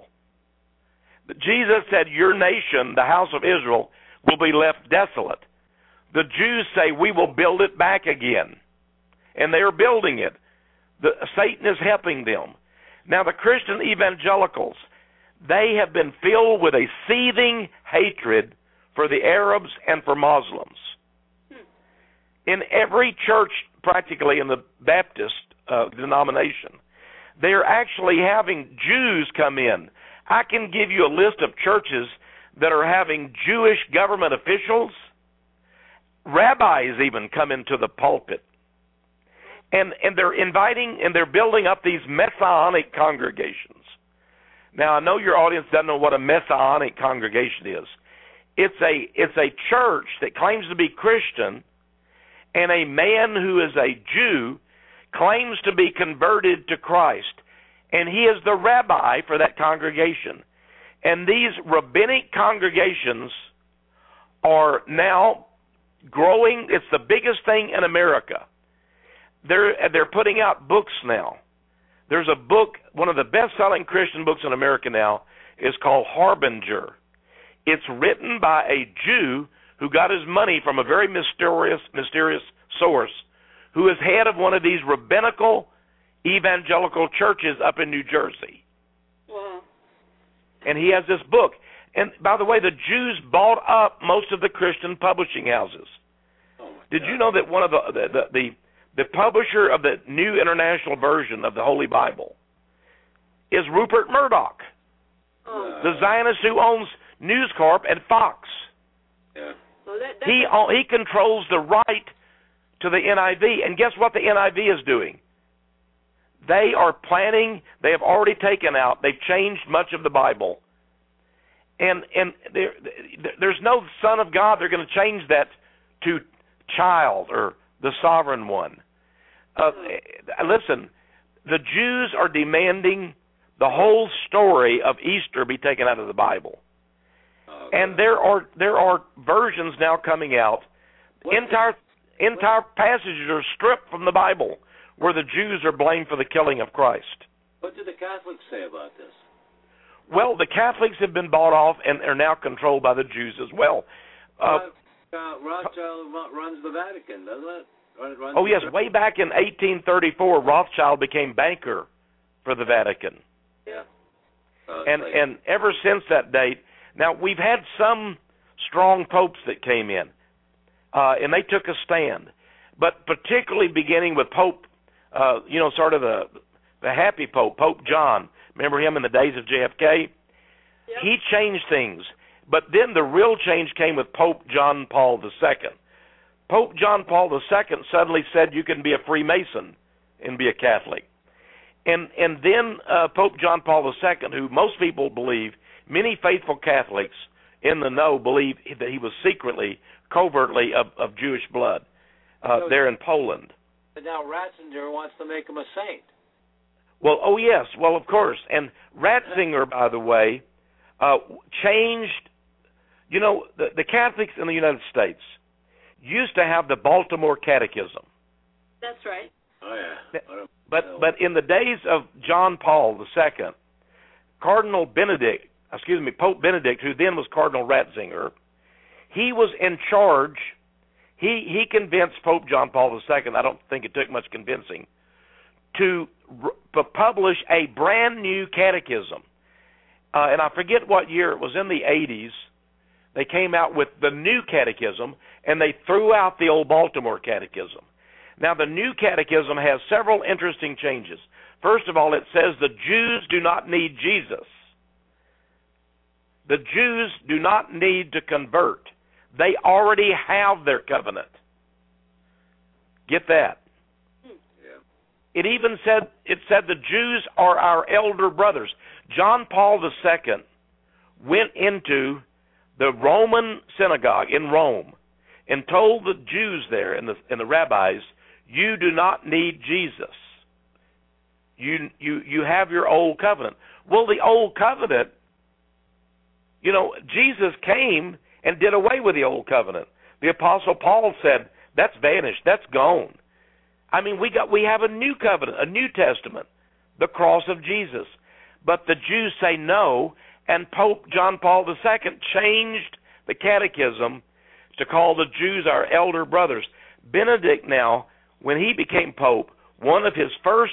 But Jesus said, your nation, the house of Israel, will be left desolate. The Jews say, we will build it back again. And they are building it. The, Satan is helping them. Now, the Christian evangelicals, they have been filled with a seething hatred for the Arabs and for Muslims. In every church, practically in the Baptist uh, denomination, they're actually having Jews come in. I can give you a list of churches that are having Jewish government officials, rabbis even come into the pulpit. And and they're inviting and they're building up these Messianic congregations. Now, I know your audience doesn't know what a Messianic congregation is. It's a it's a church that claims to be Christian, and a man who is a Jew claims to be converted to Christ, and he is the rabbi for that congregation. And these rabbinic congregations are now growing. It's the biggest thing in America. They're they're putting out books now. There's a book, one of the best-selling Christian books in America now, is called Harbinger. It's written by a Jew who got his money from a very mysterious, mysterious source, who is head of one of these rabbinical evangelical churches up in New Jersey. Wow. And he has this book. And by the way, the Jews bought up most of the Christian publishing houses. Oh Did God. you know that one of the the, the the the publisher of the New International Version of the Holy Bible is Rupert Murdoch, oh. the Zionist who owns News Corp and Fox. Yeah. Well, that, He he controls the right to the N I V, and guess what the N I V is doing? They are planning. They have already taken out. They've changed much of the Bible, and and there there's no Son of God. They're going to change that to child or the sovereign one. Uh, listen, the Jews are demanding the whole story of Easter be taken out of the Bible. Oh, and there are there are versions now coming out. What entire entire passages are stripped from the Bible where the Jews are blamed for the killing of Christ. What do the Catholics say about this? Well, the Catholics have been bought off and are now controlled by the Jews as well. Uh, uh, Rothschild runs the Vatican, doesn't it? Runs oh, yes. Way back in eighteen thirty-four, Rothschild became banker for the Vatican. Yeah. Uh, and like, and ever since that date, now we've had some strong popes that came in, uh, and they took a stand. But particularly beginning with Pope, uh, you know, sort of the the happy Pope, Pope John. Remember him in the days of J F K? Yep. He changed things. But then the real change came with Pope John Paul the Second. Pope John Paul the Second suddenly said you can be a Freemason and be a Catholic. And and then uh, Pope John Paul the Second, who most people believe, many faithful Catholics in the know believe that he was secretly, covertly of, of Jewish blood uh, so, there in Poland. But now Ratzinger wants to make him a saint. Well, oh yes, well of course. And Ratzinger, by the way, uh, changed, you know, the, the Catholics in the United States used to have the Baltimore Catechism. That's right. Oh, yeah. But but in the days of John Paul the Second, Cardinal Benedict, excuse me, Pope Benedict, who then was Cardinal Ratzinger, he was in charge. He he convinced Pope John Paul the Second, I don't think it took much convincing, to r- publish a brand new catechism. Uh, and I forget what year, it was in the eighties. They came out with the new catechism, and they threw out the old Baltimore Catechism. Now, the new catechism has several interesting changes. First of all, it says the Jews do not need Jesus. The Jews do not need to convert. They already have their covenant. Get that? Yeah. It even said, it said the Jews are our elder brothers. John Paul the Second went into the Roman synagogue in Rome and told the Jews there and the, and the rabbis, you do not need Jesus. You, you, you have your old covenant. Well, the old covenant, you know, Jesus came and did away with the old covenant. The Apostle Paul said, that's vanished, that's gone. I mean, we got we have a new covenant, a New Testament, the cross of Jesus. But the Jews say no, and Pope John Paul the Second changed the catechism to call the Jews our elder brothers. Benedict now, when he became Pope, one of his first,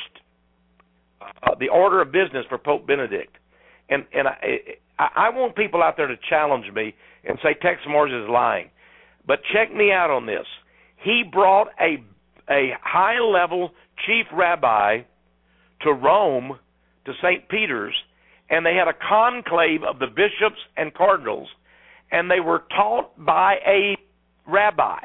uh, the order of business for Pope Benedict, and, and I, I want people out there to challenge me and say Tex Morris is lying. But check me out on this. He brought a a high-level chief rabbi to Rome, to Saint Peter's, and they had a conclave of the bishops and cardinals, and they were taught by a rabbi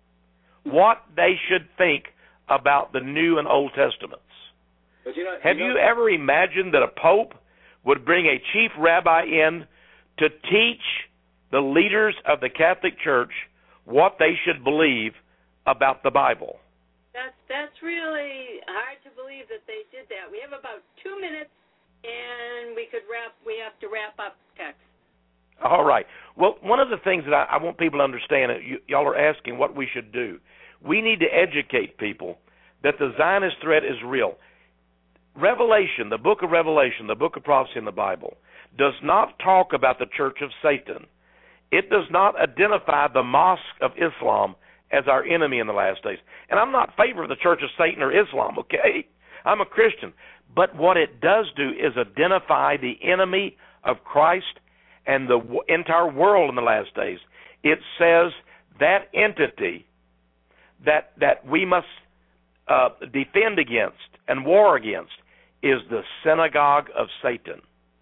what they should think about the New and Old Testaments. But you know, Have you, know, you ever imagined that a pope would bring a chief rabbi in to teach the leaders of the Catholic Church what they should believe about the Bible? That's that's really hard to believe that they did that. We have about two minutes, and we could wrap. We have to wrap up, Tex. All right. Well, one of the things that I, I want people to understand, you, y'all are asking what we should do. We need to educate people that the Zionist threat is real. Revelation, the book of Revelation, the book of prophecy in the Bible, does not talk about the Church of Satan. It does not identify the Mosque of Islam as our enemy in the last days. And I'm not in favor of the Church of Satan or Islam, okay? I'm a Christian. But what it does do is identify the enemy of Christ and the entire world in the last days. It says that entity that that we must uh, defend against and war against is the synagogue of Satan.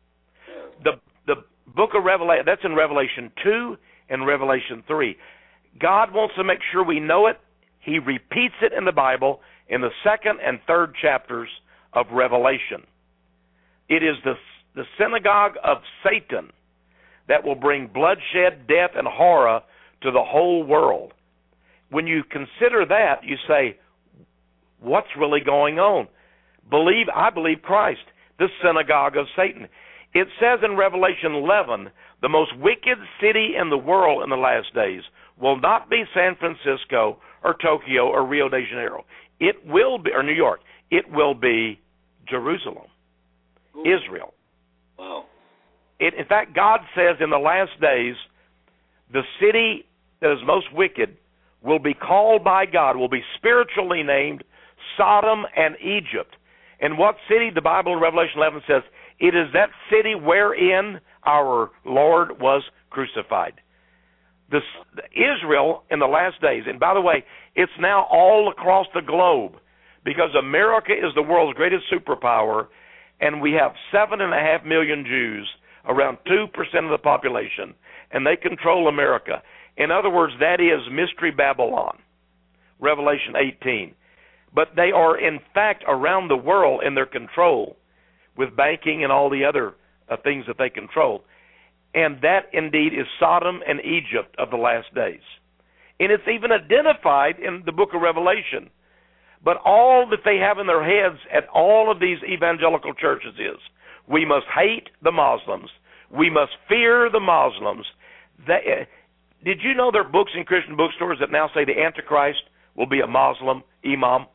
The the book of Revelation, that's in Revelation two and Revelation three. God wants to make sure we know it. He repeats it in the Bible in the second and third chapters of Revelation. It is the, the synagogue of Satan that will bring bloodshed, death, and horror to the whole world. When you consider that, you say, what's really going on? Believe, I believe Christ, the synagogue of Satan. It says in Revelation eleven, the most wicked city in the world in the last days will not be San Francisco or Tokyo or Rio de Janeiro. It will be, or New York. It will be Jerusalem, Ooh. Israel. Wow. it, in fact, God says in the last days, the city that is most wicked will be called by God, will be spiritually named Sodom and Egypt. And what city? The Bible in Revelation eleven says, it is that city wherein our Lord was crucified. This, Israel in the last days, and by the way, it's now all across the globe, because America is the world's greatest superpower, and we have seven and a half million Jews, around two percent of the population, and they control America. In other words, that is Mystery Babylon, Revelation eighteen. But they are, in fact, around the world in their control with banking and all the other uh, things that they control. And that, indeed, is Sodom and Egypt of the last days. And it's even identified in the book of Revelation. But all that they have in their heads at all of these evangelical churches is, we must hate the Muslims. We must fear the Muslims. They, uh, did you know there are books in Christian bookstores that now say the Antichrist will be a Muslim imam?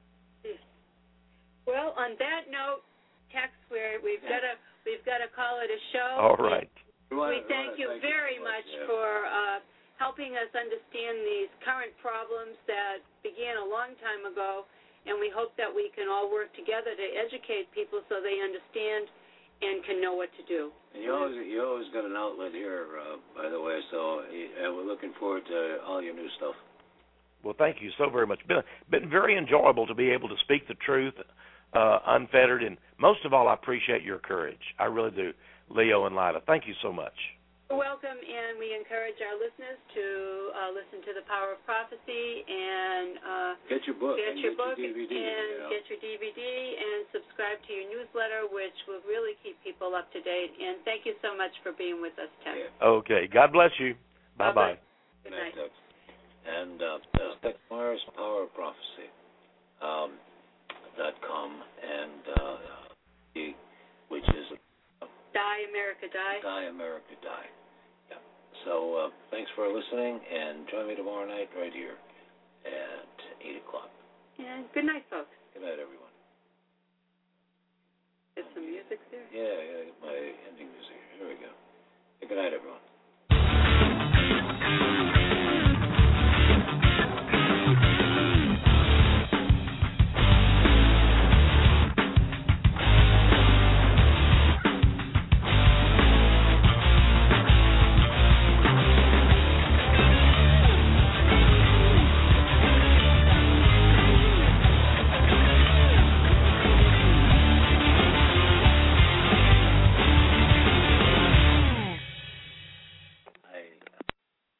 Well, on that note, Tex, we're, we've got to we've got to call it a show. All right. We, we thank you thank very you much yeah. for uh, helping us understand these current problems that began a long time ago, and we hope that we can all work together to educate people so they understand and can know what to do. And you always you always got an outlet here, uh, by the way. So uh, we're looking forward to all your new stuff. Well, thank you so very much. Been been very enjoyable to be able to speak the truth. Uh, unfettered, and most of all, I appreciate your courage. I really do, Leo and Lila. Thank you so much. You're welcome, and we encourage our listeners to uh, listen to The Power of Prophecy and uh, get your book, get and your get book, your D V D, and you know. get your D V D, and subscribe to your newsletter, which will really keep people up to date. And thank you so much for being with us, Tex. Yeah. Okay. God bless you. Bye bye. Good night. Tex. And uh, that's Tex Meyers, Power of Prophecy. Um, Dot com and uh, which is uh, Die America Die. Die America Die. Yeah. So uh, thanks for listening, and join me tomorrow night right here at eight o'clock. And good night, folks.